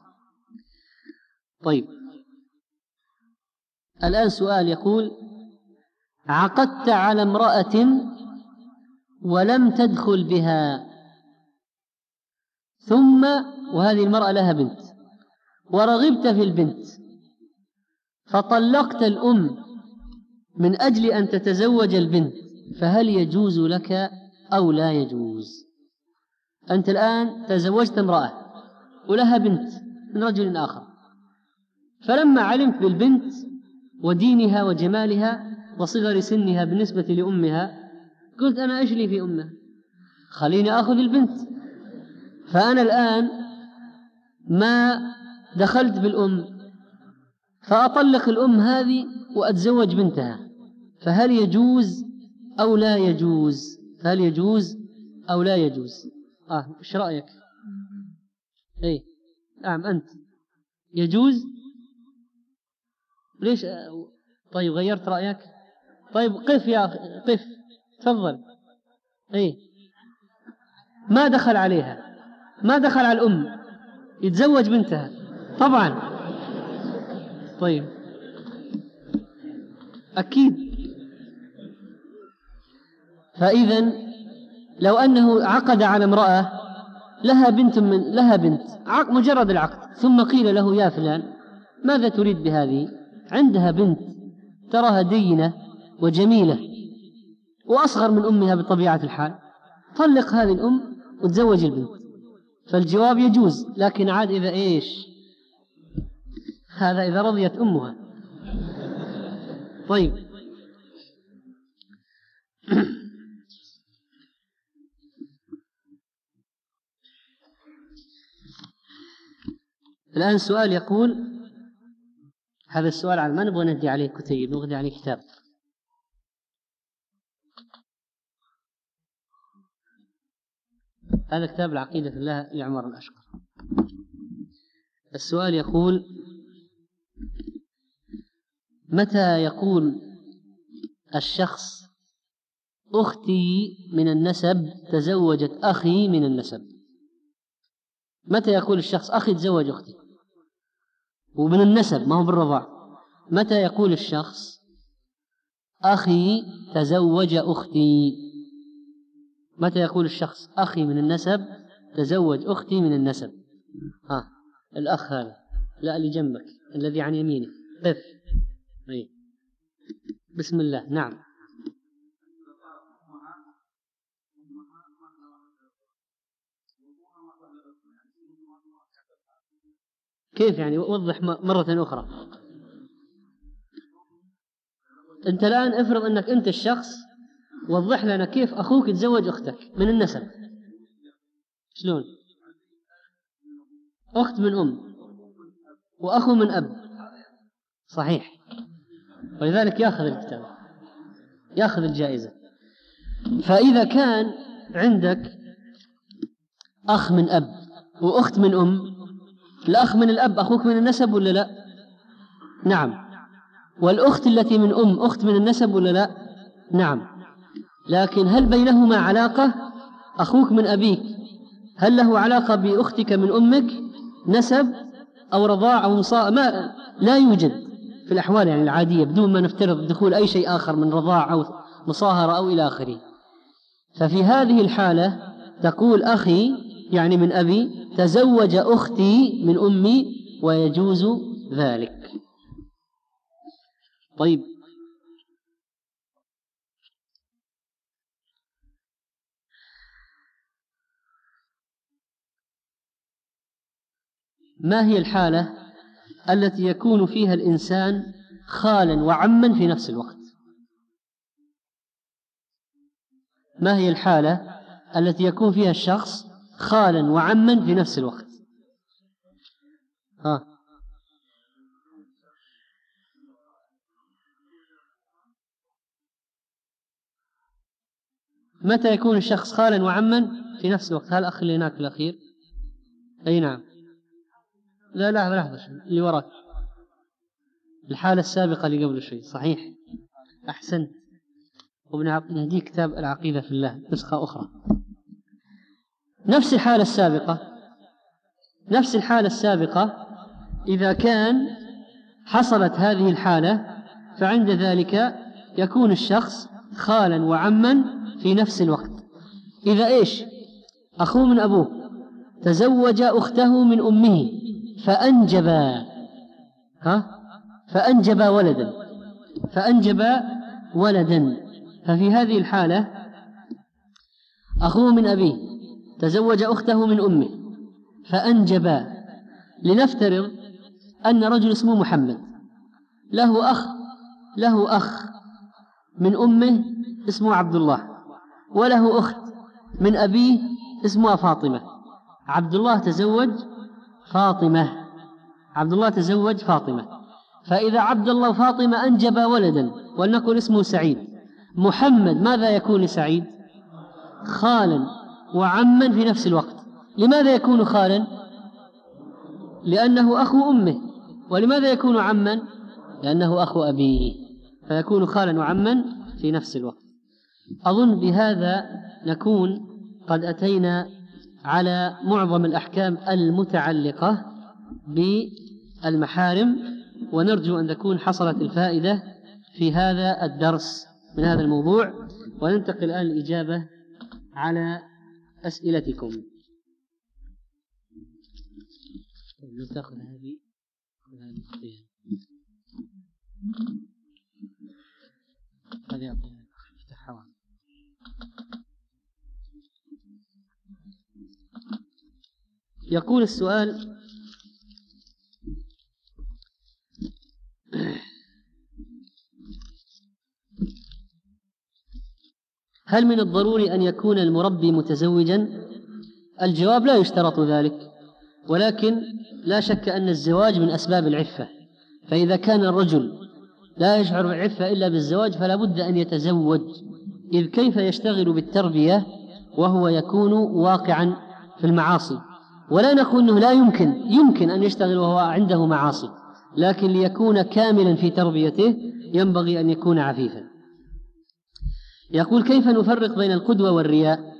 طيب، الآن سؤال يقول: عقدت على امرأة ولم تدخل بها، ثم وهذه المرأة لها بنت ورغبت في البنت، فطلقت الأم من أجل أن تتزوج البنت، فهل يجوز لك أو لا يجوز؟ أنت الآن تزوجت امرأة ولها بنت من رجل آخر، فلما علمت بالبنت ودينها وجمالها وصغر سنها بالنسبة لأمها قلت أنا إيش لي في أمها، خليني أخذ البنت. فأنا الآن ما دخلت بالأم، فأطلق الأم هذه وأتزوج بنتها، فهل يجوز أو لا يجوز؟ هل يجوز أو لا يجوز؟ آه إيش رأيك؟ إيه نعم أنت يجوز؟ ليش؟ طيب غيرت رأيك؟ طيب قف يا أخي قف، تفضل. إيه ما دخل عليها، ما دخل على الأم، يتزوج بنتها طبعا. طيب أكيد. فإذن لو أنه عقد على امرأة لها بنت من لها بنت مجرد العقد، ثم قيل له يا فلان ماذا تريد بهذه؟ عندها بنت تراها دينة وجميلة وأصغر من أمها بطبيعة الحال، طلق هذه الأم وتزوج البنت. فالجواب يجوز، لكن عاد إذا إيش؟ هذا إذا رضيت أمها. طيب الآن السؤال يقول، هذا السؤال على ما نبغى نهدي عليه كتيب، نهدي عليه كتاب. هذا كتاب العقيدة في الله لعمر الأشقر. السؤال يقول: متى يقول الشخص أختي من النسب تزوجت أخي من النسب؟ متى يقول الشخص أخي تزوج أختي؟ ومن النسب ما هو بالرضاع. متى يقول الشخص أخي تزوج أختي؟ متى يقول الشخص أخي من النسب تزوج أختي من النسب؟ ها الأخ هذا، لا اللي جنبك الذي عن يمينك، قف. أي. بسم الله. نعم. كيف يعني؟ وضح مرة أخرى. أنت الآن افرض أنك أنت الشخص، وضح لنا كيف أخوك تزوج أختك من النسب. شلون؟ أخت من أم وأخو من أب، صحيح، ولذلك يأخذ الكتاب، يأخذ الجائزة. فإذا كان عندك أخ من أب وأخت من أم، الأخ من الأب أخوك من النسب ولا لا؟ نعم. والأخت التي من أم أخت من النسب ولا لا؟ نعم. لكن هل بينهما علاقة؟ أخوك من أبيك هل له علاقة بأختك من أمك نسب أو رضاع أو مصا... ما لا يوجد في الأحوال يعني العادية، بدون ما نفترض دخول أي شيء آخر من رضاع أو مصاهرة أو إلى آخره. ففي هذه الحالة تقول أخي يعني من أبي تزوج أختي من أمي ويجوز ذلك. طيب، ما هي الحالة التي يكون فيها الإنسان خالا وعما في نفس الوقت؟ ما هي الحالة التي يكون فيها الشخص خالا وعما في نفس الوقت؟ ها متى يكون الشخص خالا وعما في نفس الوقت؟ هل الأخ اللي هناك الأخير؟ أي نعم. لا لا لحظة، اللي وراك الحالة السابقة اللي قبل شوي، صحيح، أحسنت. وبنهديك كتاب العقيدة في الله نسخة أخرى. نفس الحالة السابقة، نفس الحالة السابقة إذا كان حصلت هذه الحالة فعند ذلك يكون الشخص خالا وعما في نفس الوقت. إذا إيش؟ أخوه من أبوه تزوج أخته من أمه فأنجبا ها فأنجبا ولدا فأنجبا ولدا ففي هذه الحالة أخوه من أبيه تزوج أخته من أمه فأنجبا. لنفترض أن رجل اسمه محمد له أخ له أخ من أمه اسمه عبد الله، وله أخت من أبيه اسمها فاطمة. عبد الله تزوج فاطمة عبد الله تزوج فاطمة فإذا عبد الله وفاطمة أنجبا ولدا ولنقل اسمه سعيد، محمد ماذا يكون لسعيد؟ خالا وعما في نفس الوقت. لماذا يكون خالا؟ لأنه أخو أمه. ولماذا يكون عما؟ لأنه أخو أبيه، فيكون خالا وعما في نفس الوقت. أظن بهذا نكون قد أتينا على معظم الأحكام المتعلقة بالمحارم، ونرجو أن تكون حصلت الفائدة في هذا الدرس من هذا الموضوع. وننتقل الآن الإجابة على أسئلتكم. نتأخذ هذه هذه هذه افتحها. يقول السؤال: هل من الضروري أن يكون المربي متزوجا؟ الجواب: لا يشترط ذلك، ولكن لا شك أن الزواج من أسباب العفة، فإذا كان الرجل لا يشعر بالعفة إلا بالزواج فلا بد أن يتزوج، إذ كيف يشتغل بالتربية وهو يكون واقعا في المعاصي؟ ولا نقول أنه لا يمكن يمكن أن يشتغل وهو عنده معاصي، لكن ليكون كاملا في تربيته ينبغي أن يكون عفيفا. يقول: كيف نفرق بين القدوة والرياء؟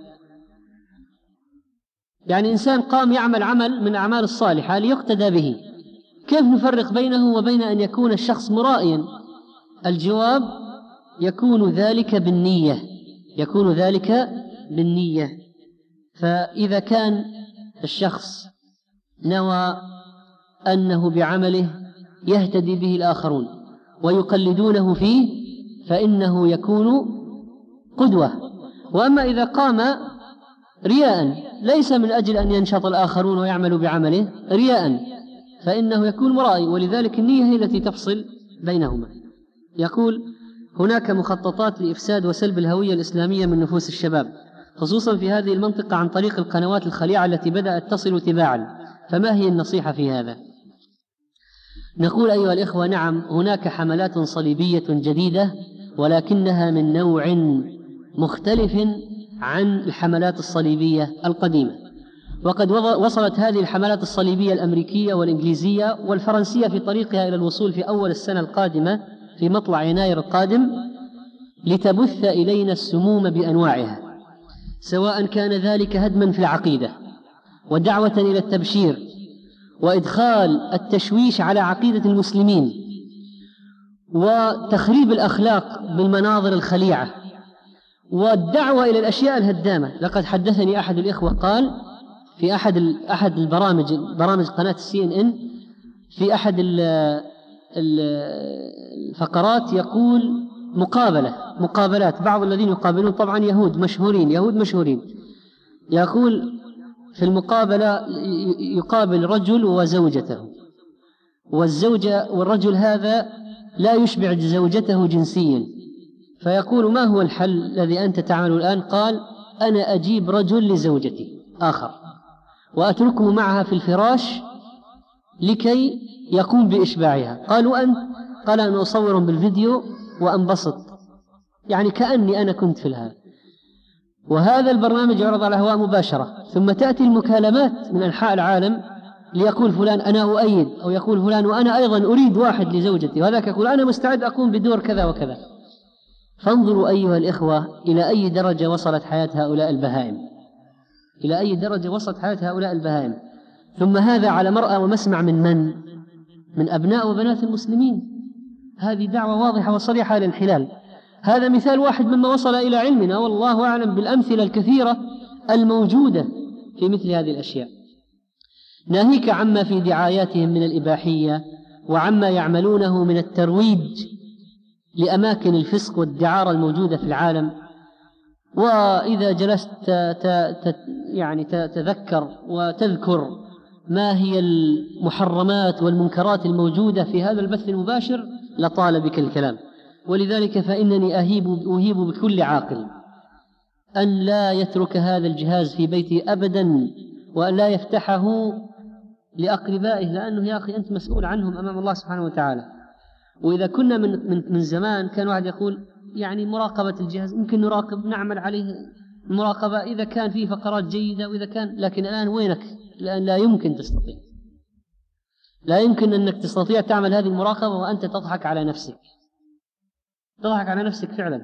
يعني إنسان قام يعمل عمل من الأعمال الصالحة ليقتدى به، كيف نفرق بينه وبين أن يكون الشخص مرائيا؟ الجواب: يكون ذلك بالنية، يكون ذلك بالنية. فإذا كان الشخص نوى أنه بعمله يهتدي به الآخرون ويقلدونه فيه فإنه يكون قدوة. وأما إذا قام رياء ليس من أجل أن ينشط الآخرون ويعملوا بعمله رياء فإنه يكون مرائي، ولذلك النية هي التي تفصل بينهما. يقول: هناك مخططات لإفساد وسلب الهوية الإسلامية من نفوس الشباب، خصوصا في هذه المنطقة عن طريق القنوات الخليعة التي بدأت تصل تباعا، فما هي النصيحة في هذا؟ نقول أيها الإخوة: نعم، هناك حملات صليبية جديدة ولكنها من نوع مختلف عن الحملات الصليبية القديمة، وقد وصلت هذه الحملات الصليبية الأمريكية والإنجليزية والفرنسية في طريقها إلى الوصول في أول السنة القادمة في مطلع يناير القادم لتبث إلينا السموم بأنواعها، سواء كان ذلك هدما في العقيدة ودعوة إلى التبشير وإدخال التشويش على عقيدة المسلمين وتخريب الأخلاق بالمناظر الخليعة والدعوة إلى الأشياء الهدامة. لقد حدثني أحد الإخوة قال في أحد أحد البرامج برامج قناة السي إن إن في أحد الفقرات يقول مقابلة مقابلات بعض الذين يقابلون طبعا يهود مشهورين يهود مشهورين يقول في المقابلة يقابل رجل وزوجته، والزوجة والرجل هذا لا يشبع زوجته جنسيا، فيقول: ما هو الحل الذي أنت تعمل الآن؟ قال: أنا أجيب رجل لزوجتي آخر وأتركه معها في الفراش لكي يقوم بإشباعها. قالوا: أنت؟ قال: أنا أصور بالفيديو وأنبسط، يعني كأني أنا كنت في الهذا. وهذا البرنامج يعرض على الهواء مباشرة، ثم تأتي المكالمات من أنحاء العالم ليقول فلان أنا أؤيد، أو يقول فلان وأنا أيضا أريد واحد لزوجتي، وهذاك يقول أنا مستعد أقوم بدور كذا وكذا. فانظروا أيها الإخوة إلى أي درجة وصلت حياة هؤلاء البهائم، إلى أي درجة وصلت حياة هؤلاء البهائم. ثم هذا على مرأى ومسمع من من؟ من أبناء وبنات المسلمين. هذه دعوة واضحة وصريحة للانحلال. هذا مثال واحد مما وصل إلى علمنا، والله أعلم بالأمثلة الكثيرة الموجودة في مثل هذه الأشياء، ناهيك عما في دعاياتهم من الإباحية وعما يعملونه من الترويج لأماكن الفسق والدعارة الموجودة في العالم. وإذا جلست يعني تتذكر وتذكر ما هي المحرمات والمنكرات الموجودة في هذا البث المباشر لطال بك الكلام. ولذلك فإنني أهيب أهيب بكل عاقل أن لا يترك هذا الجهاز في بيته أبدا، وأن لا يفتحه لأقربائه، لأنه يا أخي أنت مسؤول عنهم أمام الله سبحانه وتعالى. وإذا كنا من, من, من زمان كان واحد يقول يعني مراقبة الجهاز يمكن نراقب نعمل عليه المراقبة إذا كان فيه فقرات جيدة وإذا كان، لكن الآن وينك؟ الآن لا يمكن تستطيع لا يمكن أنك تستطيع تعمل هذه المراقبة وأنت تضحك على نفسك تضحك على نفسك فعلا،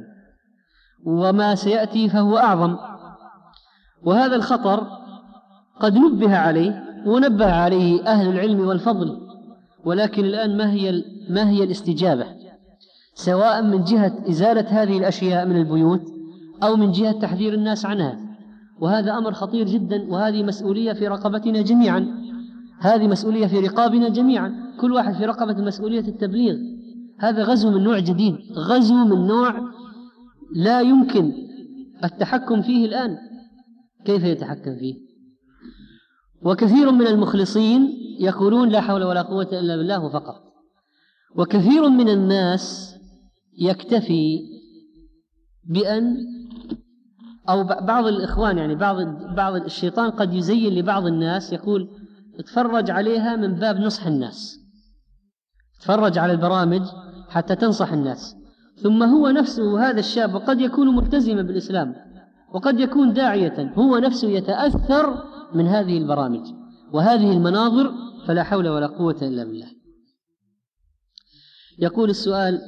وما سيأتي فهو أعظم. وهذا الخطر قد نبه عليه ونبه عليه أهل العلم والفضل، ولكن الآن ما هي ما هي الاستجابة، سواء من جهة إزالة هذه الأشياء من البيوت أو من جهة تحذير الناس عنها. وهذا أمر خطير جدا، وهذه مسؤولية في رقبتنا جميعا، هذه مسؤولية في رقابنا جميعا، كل واحد في رقبة مسؤولية التبليغ. هذا غزو من نوع جديد، غزو من نوع لا يمكن التحكم فيه الآن. كيف يتحكم فيه؟ وكثير من المخلصين يقولون لا حول ولا قوة إلا بالله فقط، وكثير من الناس يكتفي بأن أو بعض الإخوان يعني بعض بعض الشيطان قد يزين لبعض الناس يقول اتفرج عليها من باب نصح الناس، اتفرج على البرامج حتى تنصح الناس. ثم هو نفسه هذا الشاب وقد يكون ملتزما بالإسلام وقد يكون داعية، هو نفسه يتأثر من هذه البرامج وهذه المناظر، فلا حول ولا قوة إلا بالله. يقول السؤال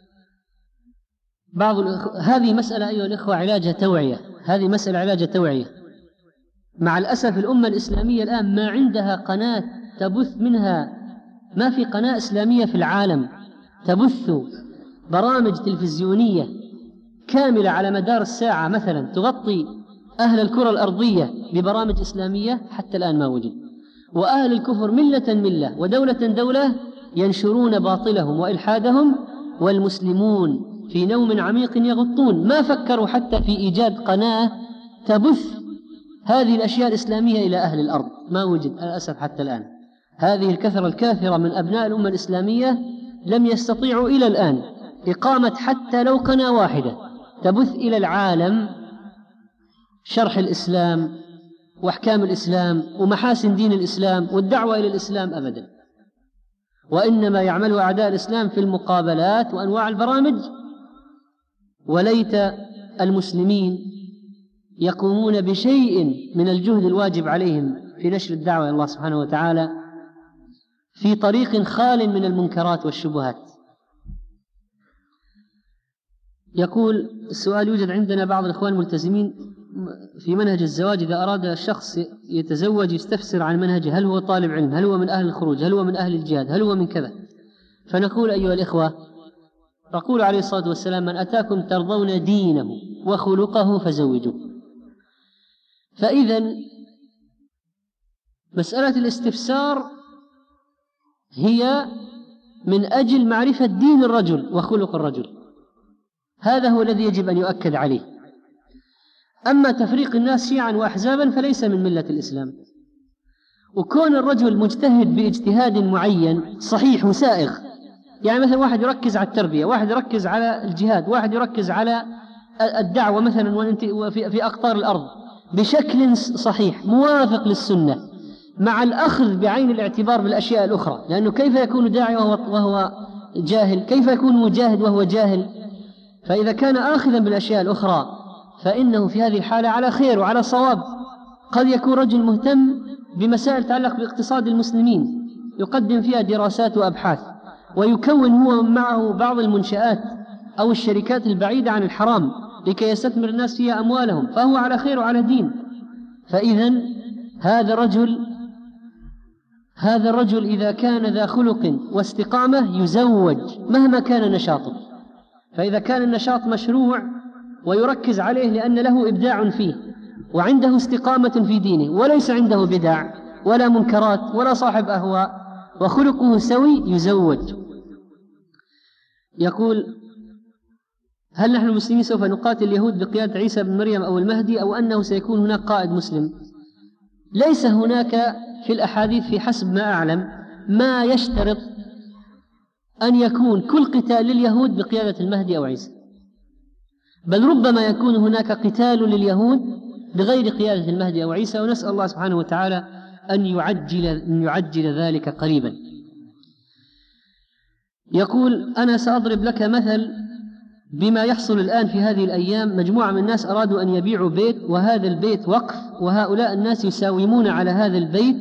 بعض الأخ... هذه مسألة أيها الإخوة علاجها توعية، هذه مسألة علاجها توعية. مع الأسف الأمة الإسلامية الآن ما عندها قناة تبث منها ما في قناة إسلامية في العالم تبث برامج تلفزيونية كاملة على مدار الساعة مثلا تغطي أهل الكرة الأرضية ببرامج إسلامية، حتى الآن ما وجد. وأهل الكفر ملة ملة ودولة دولة ينشرون باطلهم وإلحادهم، والمسلمون في نوم عميق يغطون. ما فكروا حتى في إيجاد قناة تبث هذه الأشياء الإسلامية إلى أهل الأرض، ما وجد للأسف حتى الآن. هذه الكثرة الكافرة من أبناء الأمة الإسلامية لم يستطيعوا إلى الآن إقامة حتى لو قناة واحدة تبث إلى العالم شرح الإسلام وأحكام الإسلام ومحاسن دين الإسلام والدعوة إلى الإسلام أبدا. وإنما يعمل أعداء الإسلام في المقابلات وأنواع البرامج. وليت المسلمين يقومون بشيء من الجهد الواجب عليهم في نشر الدعوة إلى الله سبحانه وتعالى في طريق خال من المنكرات والشبهات. يقول السؤال: يوجد عندنا بعض الإخوان الملتزمين في منهج الزواج، إذا أراد الشخص يتزوج يستفسر عن منهجه، هل هو طالب علم، هل هو من أهل الخروج، هل هو من أهل الجهاد، هل هو من كذا. فنقول أيها الإخوة، يقول عليه الصلاة والسلام: من أتاكم ترضون دينه وخلقه فزوجوه. فإذا مسألة الاستفسار هي من أجل معرفة دين الرجل وخلق الرجل، هذا هو الذي يجب أن يؤكد عليه. أما تفريق الناس شيعا وأحزابا فليس من ملة الإسلام. وكون الرجل مجتهد باجتهاد معين صحيح وسائغ، يعني مثلا واحد يركز على التربية، واحد يركز على الجهاد، واحد يركز على الدعوة مثلا في أقطار الأرض بشكل صحيح موافق للسنة، مع الأخذ بعين الاعتبار بالأشياء الأخرى، لأنه كيف يكون داعي وهو جاهل؟ كيف يكون مجاهد وهو جاهل؟ فإذا كان آخذا بالأشياء الأخرى فإنه في هذه الحالة على خير وعلى صواب. قد يكون رجل مهتم بمسائل تتعلق باقتصاد المسلمين، يقدم فيها دراسات وأبحاث، ويكون هو معه بعض المنشآت أو الشركات البعيدة عن الحرام لكي يستثمر الناس فيها أموالهم، فهو على خير وعلى دين. فإذن هذا الرجل هذا الرجل إذا كان ذا خلق واستقامة يزوج مهما كان نشاطه. فإذا كان النشاط مشروع ويركز عليه لأن له إبداع فيه وعنده استقامة في دينه وليس عنده بدع ولا منكرات ولا صاحب أهواء وخلقه سوي، يزوج. يقول: هل نحن المسلمين سوف نقاتل اليهود بقيادة عيسى بن مريم أو المهدي، أو أنه سيكون هناك قائد مسلم؟ ليس هناك في الأحاديث في حسب ما أعلم ما يشترط أن يكون كل قتال لليهود بقيادة المهدي أو عيسى، بل ربما يكون هناك قتال لليهود بغير قيادة المهدي أو عيسى، ونسأل الله سبحانه وتعالى أن يعجل, أن يعجل ذلك قريبا. يقول: أنا سأضرب لك مثل بما يحصل الآن في هذه الأيام. مجموعة من الناس أرادوا أن يبيعوا بيت، وهذا البيت وقف، وهؤلاء الناس يساومون على هذا البيت،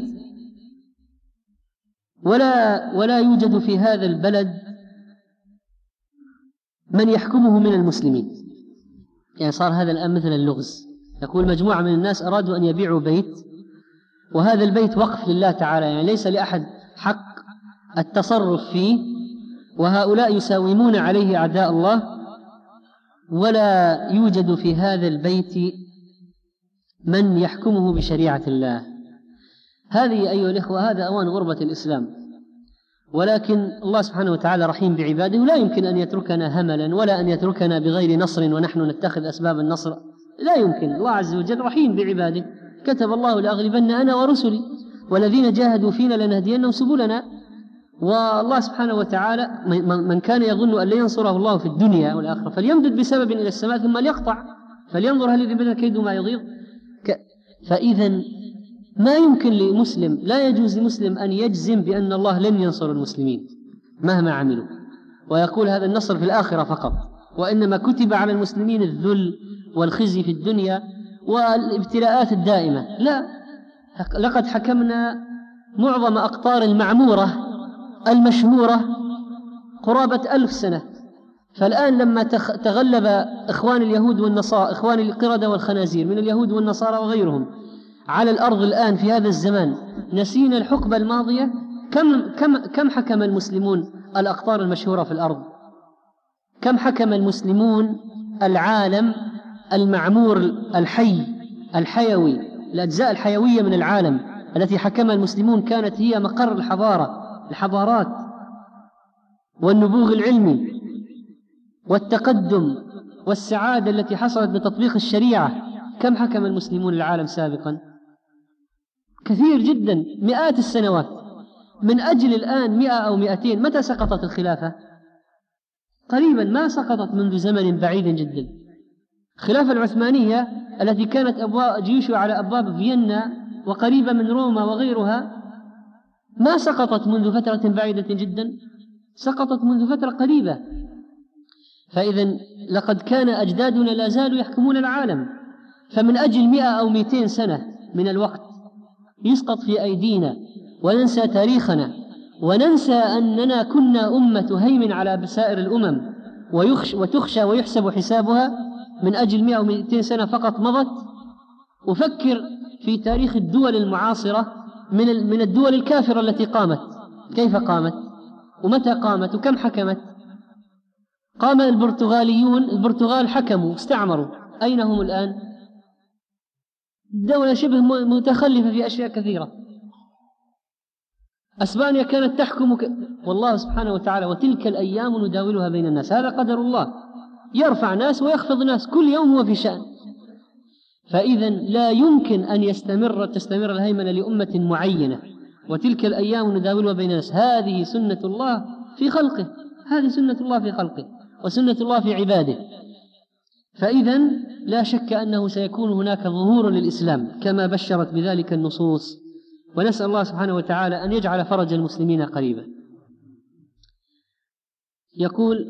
ولا, ولا يوجد في هذا البلد من يحكمه من المسلمين. يعني صار هذا الآن مثل اللغز. يقول: مجموعة من الناس أرادوا أن يبيعوا بيت، وهذا البيت وقف لله تعالى، يعني ليس لأحد حق التصرف فيه، وهؤلاء يساومون عليه أعداء الله، ولا يوجد في هذا البيت من يحكمه بشريعة الله. هذه أيها الإخوة هذا أوان غربة الإسلام. ولكن الله سبحانه وتعالى رحيم بعباده، لا يمكن أن يتركنا هملا ولا أن يتركنا بغير نصر ونحن نتخذ أسباب النصر، لا يمكن. الله عز وجل رحيم بعباده، كتب الله لأغلبن أنا ورسلي والذين جاهدوا فينا لنهدينهم سبلنا. والله سبحانه وتعالى من كان يظن أن لا ينصره الله في الدنيا والآخرة فليمدد بسبب إلى السماء ثم ليقطع، فلينظر هل يذهب كيد ما يغيظ. فإذا ما يمكن لمسلم، لا يجوز لمسلم أن يجزم بأن الله لن ينصر المسلمين مهما عملوا ويقول هذا النصر في الآخرة فقط، وإنما كتب على المسلمين الذل والخزي في الدنيا والابتلاءات الدائمة. لا، لقد حكمنا معظم أقطار المعمورة المشهورة قرابة ألف سنة، فالآن لما تغلب إخوان اليهود والنصارى، إخوان القردة والخنازير من اليهود والنصارى وغيرهم على الأرض الآن في هذا الزمان، نسينا الحقبة الماضية كم, كم, كم حكم المسلمون الأقطار المشهورة في الأرض؟ كم حكم المسلمون العالم المعمور الحي الحيوي، الأجزاء الحيوية من العالم التي حكمها المسلمون كانت هي مقر الحضارة الحضارات والنبوغ العلمي والتقدم والسعادة التي حصلت بتطبيق الشريعة. كم حكم المسلمون العالم سابقا؟ كثير جدا، مئات السنوات. من أجل الآن مئة أو مئتين. متى سقطت الخلافة؟ قريبا، ما سقطت منذ زمن بعيد جدا. الخلافة العثمانية التي كانت أبواب جيوشها على أبواب فيينا وقريبة من روما وغيرها ما سقطت منذ فترة بعيدة جدا، سقطت منذ فترة قريبة. فإذا لقد كان أجدادنا لا زالوا يحكمون العالم. فمن أجل مئة أو مئتين سنة من الوقت يسقط في أيدينا وننسى تاريخنا وننسى أننا كنا أمة هيمن على سائر الأمم ويخش وتخشى ويحسب حسابها من أجل مئة أو مئتين سنة فقط مضت. وفكر في تاريخ الدول المعاصرة من من الدول الكافرة التي قامت، كيف قامت ومتى قامت وكم حكمت. قام البرتغاليون، البرتغال حكموا استعمروا، أين هم الآن؟ دولة شبه متخلفة في أشياء كثيرة. أسبانيا كانت تحكم ك... والله سبحانه وتعالى وتلك الأيام نداولها بين الناس، هذا قدر الله، يرفع ناس ويخفض ناس، كل يوم هو في شأن. فإذا لا يمكن أن يستمر تستمر الهيمنة لأمة معينة، وتلك الأيام نداولها بين الناس. هذه سنة الله في خلقه، هذه سنة الله في خلقه وسنة الله في عباده. فإذا لا شك أنه سيكون هناك ظهور للإسلام كما بشرت بذلك النصوص، ونسأل الله سبحانه وتعالى أن يجعل فرج المسلمين قريبا. يقول: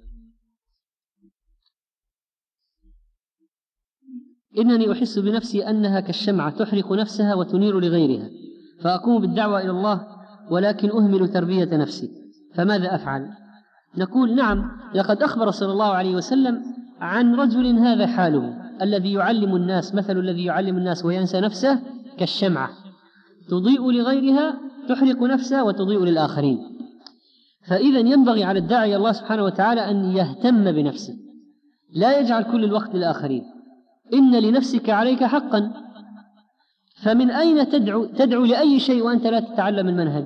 إنني أحس بنفسي أنها كالشمعة تحرق نفسها وتنير لغيرها، فأقوم بالدعوة إلى الله ولكن أهمل تربية نفسي، فماذا أفعل؟ نقول: نعم، لقد أخبر صلى الله عليه وسلم عن رجل هذا حاله، الذي يعلم الناس، مثل الذي يعلم الناس وينسى نفسه كالشمعة تضيء لغيرها تحرق نفسها وتضيء للآخرين. فإذا ينبغي على الداعي الله سبحانه وتعالى أن يهتم بنفسه، لا يجعل كل الوقت للآخرين. إن لنفسك عليك حقا، فمن أين تدعو, تدعو لأي شيء وأنت لا تتعلم المنهج،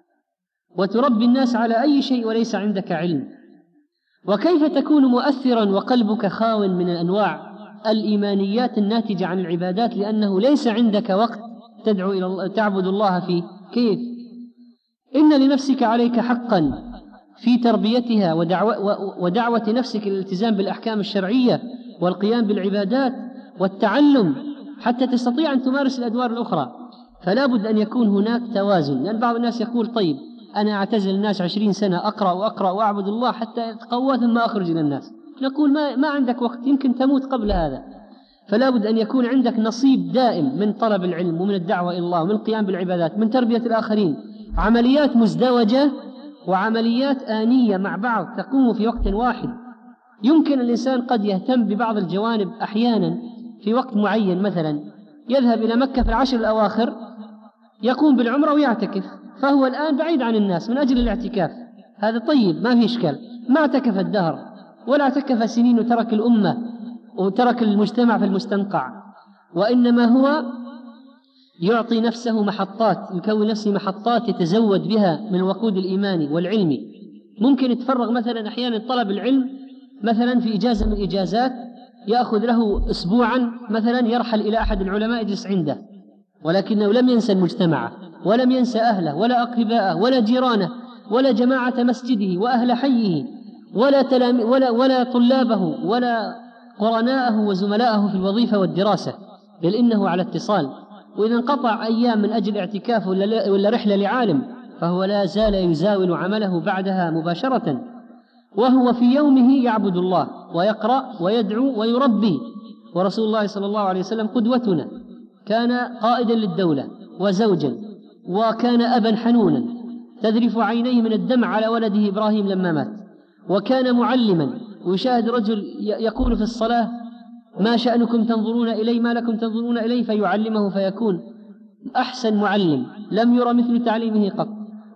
وتربي الناس على أي شيء وليس عندك علم؟ وكيف تكون مؤثرا وقلبك خاو من أنواع الإيمانيات الناتجة عن العبادات لأنه ليس عندك وقت تدعو إلى الله تعبد الله فيه؟ كيف؟ إن لنفسك عليك حقا في تربيتها ودعوة, ودعوة نفسك للالتزام بالأحكام الشرعية والقيام بالعبادات والتعلم حتى تستطيع أن تمارس الأدوار الأخرى. فلا بد أن يكون هناك توازن، لأن بعض الناس يقول: طيب أنا أعتزل الناس عشرين سنة، أقرأ وأقرأ وأعبد الله حتى يتقوى ثم أخرج إلى الناس. نقول: ما, ما عندك وقت، يمكن تموت قبل هذا. فلا بد أن يكون عندك نصيب دائم من طلب العلم ومن الدعوة إلى الله ومن القيام بالعبادات، من تربية الآخرين، عمليات مزدوجة وعمليات آنية مع بعض تقوم في وقت واحد. يمكن الإنسان قد يهتم ببعض الجوانب أحيانا في وقت معين، مثلا يذهب إلى مكة في العشر الأواخر يقوم بالعمرة ويعتكف، فهو الآن بعيد عن الناس من أجل الاعتكاف، هذا طيب ما في إشكال، ما اعتكف الدهر ولا اعتكف سنين وترك الأمة وترك المجتمع في المستنقع، وإنما هو يعطي نفسه محطات، يكون نفسه محطات يتزود بها من الوقود الإيماني والعلمي. ممكن يتفرغ مثلا أحيانا طلب العلم، مثلا في إجازة من الإجازات يأخذ له أسبوعا مثلا يرحل إلى أحد العلماء يجلس عنده، ولكنه لم ينسى المجتمع ولم ينسى أهله ولا أقرباءه ولا جيرانه ولا جماعة مسجده وأهل حيه ولا, تلام ولا, ولا طلابه ولا قرناءه وزملائه في الوظيفة والدراسة، بل إنه على اتصال. وإذا انقطع أيام من أجل اعتكاف ولا, ولا رحلة لعالم فهو لا زال يزاول عمله بعدها مباشرة، وهو في يومه يعبد الله ويقرأ ويدعو ويربي. ورسول الله صلى الله عليه وسلم قدوتنا، كان قائدا للدولة وزوجا، وكان أبا حنونا تذرف عينيه من الدمع على ولده إبراهيم لما مات، وكان معلما، ويشاهد رجل يقول في الصلاة: ما شأنكم تنظرون إلي، ما لكم تنظرون إلي، فيعلمه فيكون أحسن معلم لم يرى مثل تعليمه قط.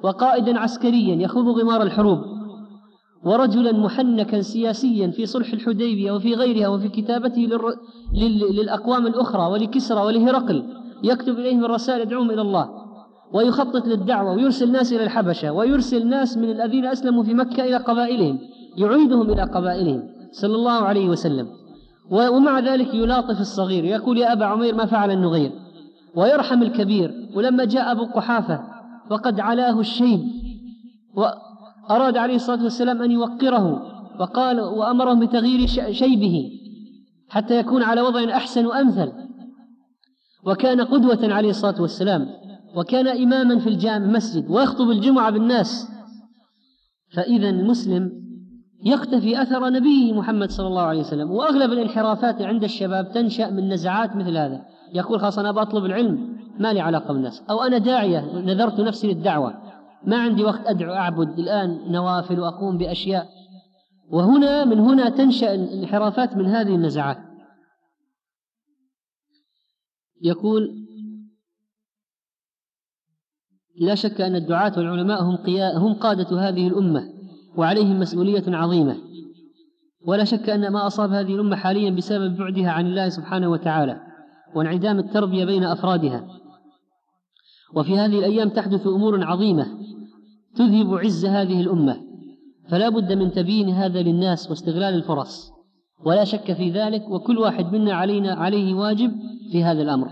وقائدا عسكريا يخوض غمار الحروب، ورجلا محنكا سياسيا في صلح الحديبية وفي غيرها، وفي كتابته للر... لل... للأقوام الأخرى ولكسرى ولهرقل، يكتب إليهم الرسائل يدعوهم إلى الله، ويخطط للدعوة، ويرسل ناس إلى الحبشة، ويرسل ناس من الذين أسلموا في مكة إلى قبائلهم، يعيدهم إلى قبائلهم صلى الله عليه وسلم. ومع ذلك يلاطف الصغير، يقول يا أبا عمير ما فعل النغير، ويرحم الكبير. ولما جاء أبو قحافة وقد علاه الشيب وأراد عليه الصلاة والسلام أن يوقره، وقال وأمرهم بتغيير شيبه حتى يكون على وضع أحسن وأمثل، وكان قدوة عليه الصلاة والسلام، وكان إماما في الجامع المسجد ويخطب الجمعة بالناس. فإذا المسلم يقتفي أثر نبيه محمد صلى الله عليه وسلم. وأغلب الانحرافات عند الشباب تنشأ من نزعات مثل هذا، يقول خلاص أنا بطلب العلم ما لي علاقة بالناس، أو أنا داعية نذرت نفسي للدعوة ما عندي وقت أدعو أعبد الآن نوافل وأقوم بأشياء. وهنا من هنا تنشأ الانحرافات من هذه النزعات. يقول لا شك أن الدعاة والعلماء هم, هم قادة هذه الأمة وعليهم مسؤولية عظيمة، ولا شك أن ما أصاب هذه الأمة حاليا بسبب بعدها عن الله سبحانه وتعالى وانعدام التربية بين أفرادها. وفي هذه الأيام تحدث أمور عظيمة تذهب عز هذه الأمة، فلا بد من تبيين هذا للناس واستغلال الفرص، ولا شك في ذلك، وكل واحد منا علينا عليه واجب في هذا الأمر.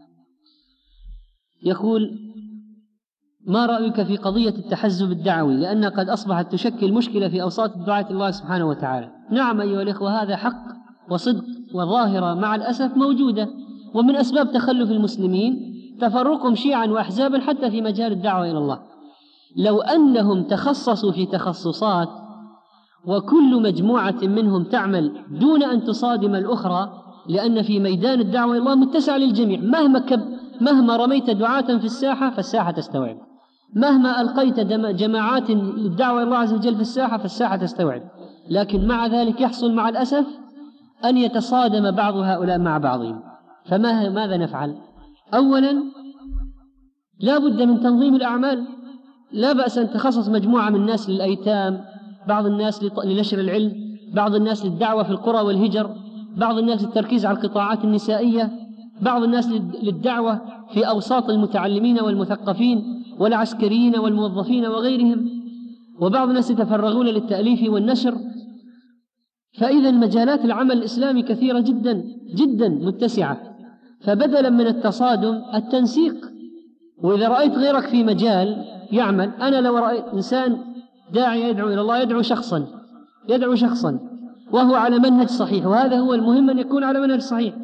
يقول ما رأيك في قضية التحزب الدعوي، لأنها قد أصبحت تشكل مشكلة في أوساط دعاة الله سبحانه وتعالى؟ نعم أيها الإخوة، هذا حق وصدق وظاهرة مع الأسف موجودة، ومن أسباب تخلف المسلمين تفرقهم شيعا وأحزابا حتى في مجال الدعوة إلى الله. لو أنهم تخصصوا في تخصصات وكل مجموعة منهم تعمل دون أن تصادم الأخرى، لأن في ميدان الدعوة إلى الله متسع للجميع، مهما كب مهما رميت دعاة في الساحة فالساحة تستوعب، مهما ألقيت جماعات للدعوة إلى الله عز وجل في الساحة فالساحة تستوعب. لكن مع ذلك يحصل مع الأسف أن يتصادم بعض هؤلاء مع بعضهم. فماذا نفعل؟ أولا لا بد من تنظيم الأعمال. لا بأس أن تخصص مجموعة من الناس للأيتام، بعض الناس لنشر العلم، بعض الناس للدعوة في القرى والهجر، بعض الناس للتركيز على القطاعات النسائية، بعض الناس للدعوة في أوساط المتعلمين والمثقفين والعسكريين والموظفين وغيرهم، وبعض الناس يتفرغون للتأليف والنشر. فإذا مجالات العمل الإسلامي كثيرة جدا جدا متسعة، فبدلا من التصادم التنسيق. وإذا رأيت غيرك في مجال يعمل، أنا لو رأيت إنسان داعي يدعو إلى الله يدعو شخصا يدعو شخصا وهو على منهج صحيح، وهذا هو المهم أن يكون على منهج صحيح،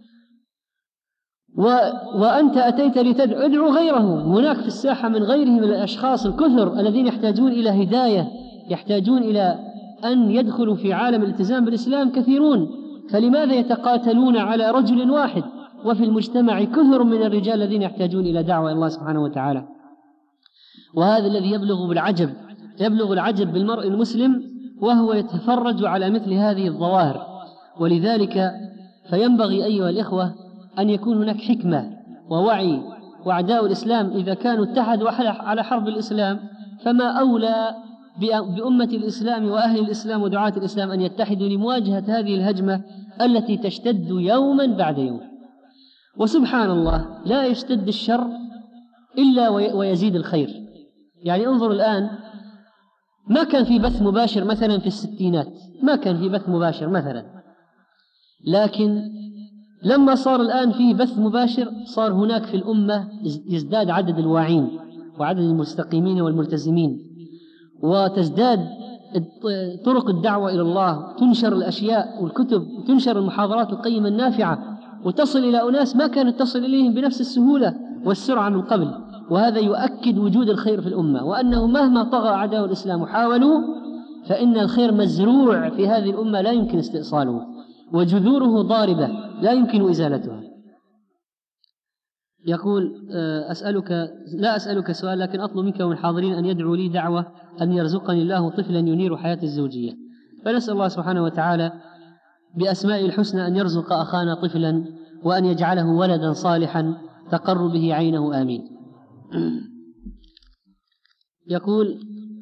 و... وأنت أتيت لتدعو ادعو غيره. هناك في الساحة من غيرهم من الأشخاص الكثر الذين يحتاجون إلى هداية، يحتاجون إلى أن يدخلوا في عالم الالتزام بالإسلام كثيرون، فلماذا يتقاتلون على رجل واحد وفي المجتمع كثر من الرجال الذين يحتاجون إلى دعوة الله سبحانه وتعالى؟ وهذا الذي يبلغ بالعجب يبلغ العجب بالمرء المسلم وهو يتفرج على مثل هذه الظواهر. ولذلك فينبغي أيها الإخوة أن يكون هناك حكمة ووعي. وأعداء الإسلام إذا كانوا اتحدوا على حرب الإسلام فما أولى بأمة الإسلام وأهل الإسلام ودعاة الإسلام أن يتحدوا لمواجهة هذه الهجمة التي تشتد يوما بعد يوم. وسبحان الله لا يشتد الشر إلا ويزيد الخير. يعني انظر الآن، ما كان في بث مباشر مثلا في الستينات، ما كان في بث مباشر مثلا، لكن لما صار الآن فيه بث مباشر صار هناك في الأمة يزداد عدد الواعين وعدد المستقيمين والملتزمين، وتزداد طرق الدعوة إلى الله، تنشر الأشياء والكتب، تنشر المحاضرات القيمة النافعة، وتصل إلى أناس ما كانت تصل إليهم بنفس السهولة والسرعة من قبل. وهذا يؤكد وجود الخير في الأمة، وأنه مهما طغى أعداء الإسلام وحاولوا فإن الخير مزروع في هذه الأمة لا يمكن استئصاله، وجذوره ضاربة لا يمكن إزالتها. يقول أسألك لا أسألك سؤال، لكن أطلب منك ومن الحاضرين أن يدعو لي دعوة أن يرزقني الله طفلا ينير حياتي الزوجية. فنسأل الله سبحانه وتعالى بأسمائه الحسنى أن يرزق أخانا طفلا وأن يجعله ولدا صالحا تقر به عينه، آمين. يقول: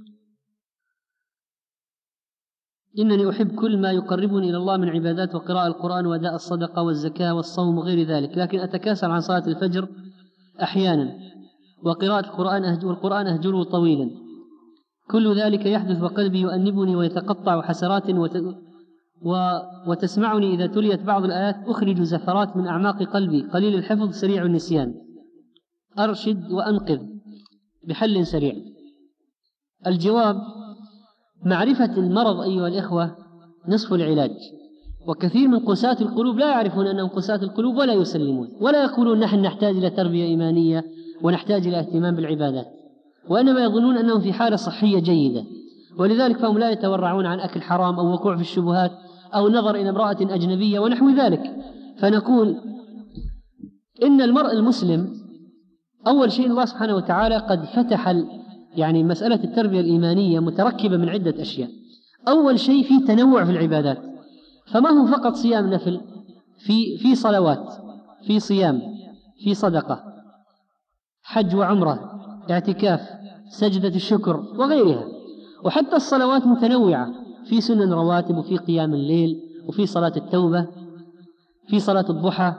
إنني أحب كل ما يقربني إلى الله من عبادات وقراءة القرآن وأداء الصدقة والزكاة والصوم وغير ذلك، لكن أتكاسل عن صلاة الفجر أحيانا، وقراءة القرآن أهجر والقرآن أهجره طويلا. كل ذلك يحدث وقلبي يؤنبني ويتقطع حسرات وت... و... وتسمعني إذا تليت بعض الآيات أخرج زفرات من أعماق قلبي، قليل الحفظ سريع النسيان، أرشد وأنقذ بحل سريع. الجواب: معرفة المرض أيها الإخوة نصف العلاج، وكثير من قساة القلوب لا يعرفون أنهم قساة القلوب ولا يسلمون، ولا يقولون نحن نحتاج إلى تربية إيمانية ونحتاج إلى اهتمام بالعبادات، وإنما يظنون أنهم في حالة صحية جيدة، ولذلك فهم لا يتورعون عن أكل حرام أو وقوع في الشبهات أو النظر إلى امرأة أجنبية ونحو ذلك. فنقول إن المرء المسلم أول شيء الله سبحانه وتعالى قد فتح يعني مسألة التربية الإيمانية متركبة من عدة أشياء. أول شيء في تنوع في العبادات، فما هو فقط صيام نفل، في في صلوات، في صيام، في صدقة، حج وعمرة، اعتكاف، سجدة الشكر وغيرها. وحتى الصلوات متنوعة، في سنن رواتب، وفي قيام الليل، وفي صلاة التوبة، في صلاة الضحى.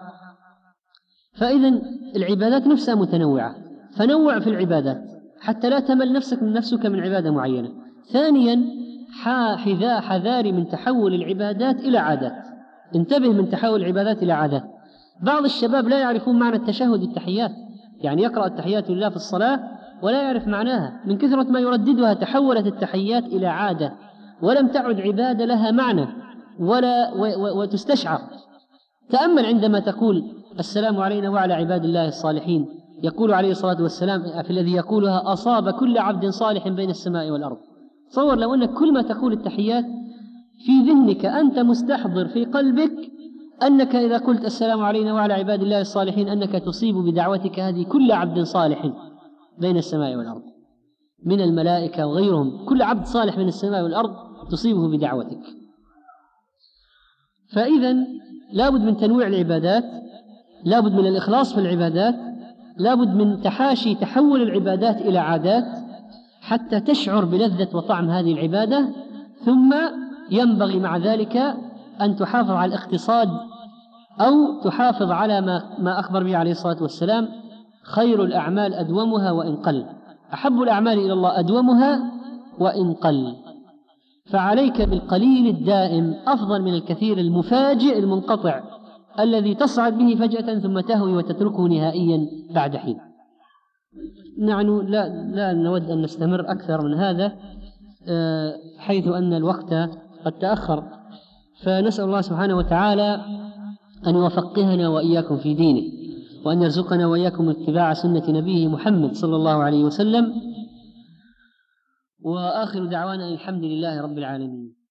فإذن العبادات نفسها متنوعة، فنوع في العبادات حتى لا تمل نفسك من نفسك من عبادة معينة. ثانيا حذاء حذاري من تحول العبادات إلى عادات، انتبه من تحول العبادات إلى عادات. بعض الشباب لا يعرفون معنى التشهد التحيات، يعني يقرأ التحيات لله في الصلاة ولا يعرف معناها، من كثرة ما يرددها تحولت التحيات إلى عادة ولم تعد عبادة لها معنى ولا وتستشعر. تأمل عندما تقول السلام علينا وعلى عباد الله الصالحين، يقول عليه الصلاة والسلام في الذي يقولها أصاب كل عبد صالح بين السماء والأرض. تصور لو أنك كل ما تقول التحيات في ذهنك أنت مستحضر في قلبك أنك إذا قلت السلام علينا وعلى عباد الله الصالحين أنك تصيب بدعوتك هذه كل عبد صالح بين السماء والأرض من الملائكة وغيرهم، كل عبد صالح من السماء والأرض تصيبه بدعوتك. فإذن لابد من تنويع العبادات، لابد من الإخلاص في العبادات، لابد من تحاشي تحول العبادات إلى عادات حتى تشعر بلذة وطعم هذه العبادة. ثم ينبغي مع ذلك أن تحافظ على الاقتصاد أو تحافظ على ما, ما أخبر به عليه الصلاة والسلام: خير الأعمال أدومها وإن قل، أحب الأعمال إلى الله أدومها وإن قل. فعليك بالقليل الدائم أفضل من الكثير المفاجئ المنقطع الذي تصعد به فجأة ثم تهوي وتتركه نهائيا بعد حين. نحن لا, لا نود أن نستمر أكثر من هذا حيث أن الوقت قد تأخر، فنسأل الله سبحانه وتعالى أن يوفقهنا وإياكم في دينه، وأن يرزقنا وإياكم اتباع سنة نبيه محمد صلى الله عليه وسلم. وآخر دعوانا الحمد لله رب العالمين.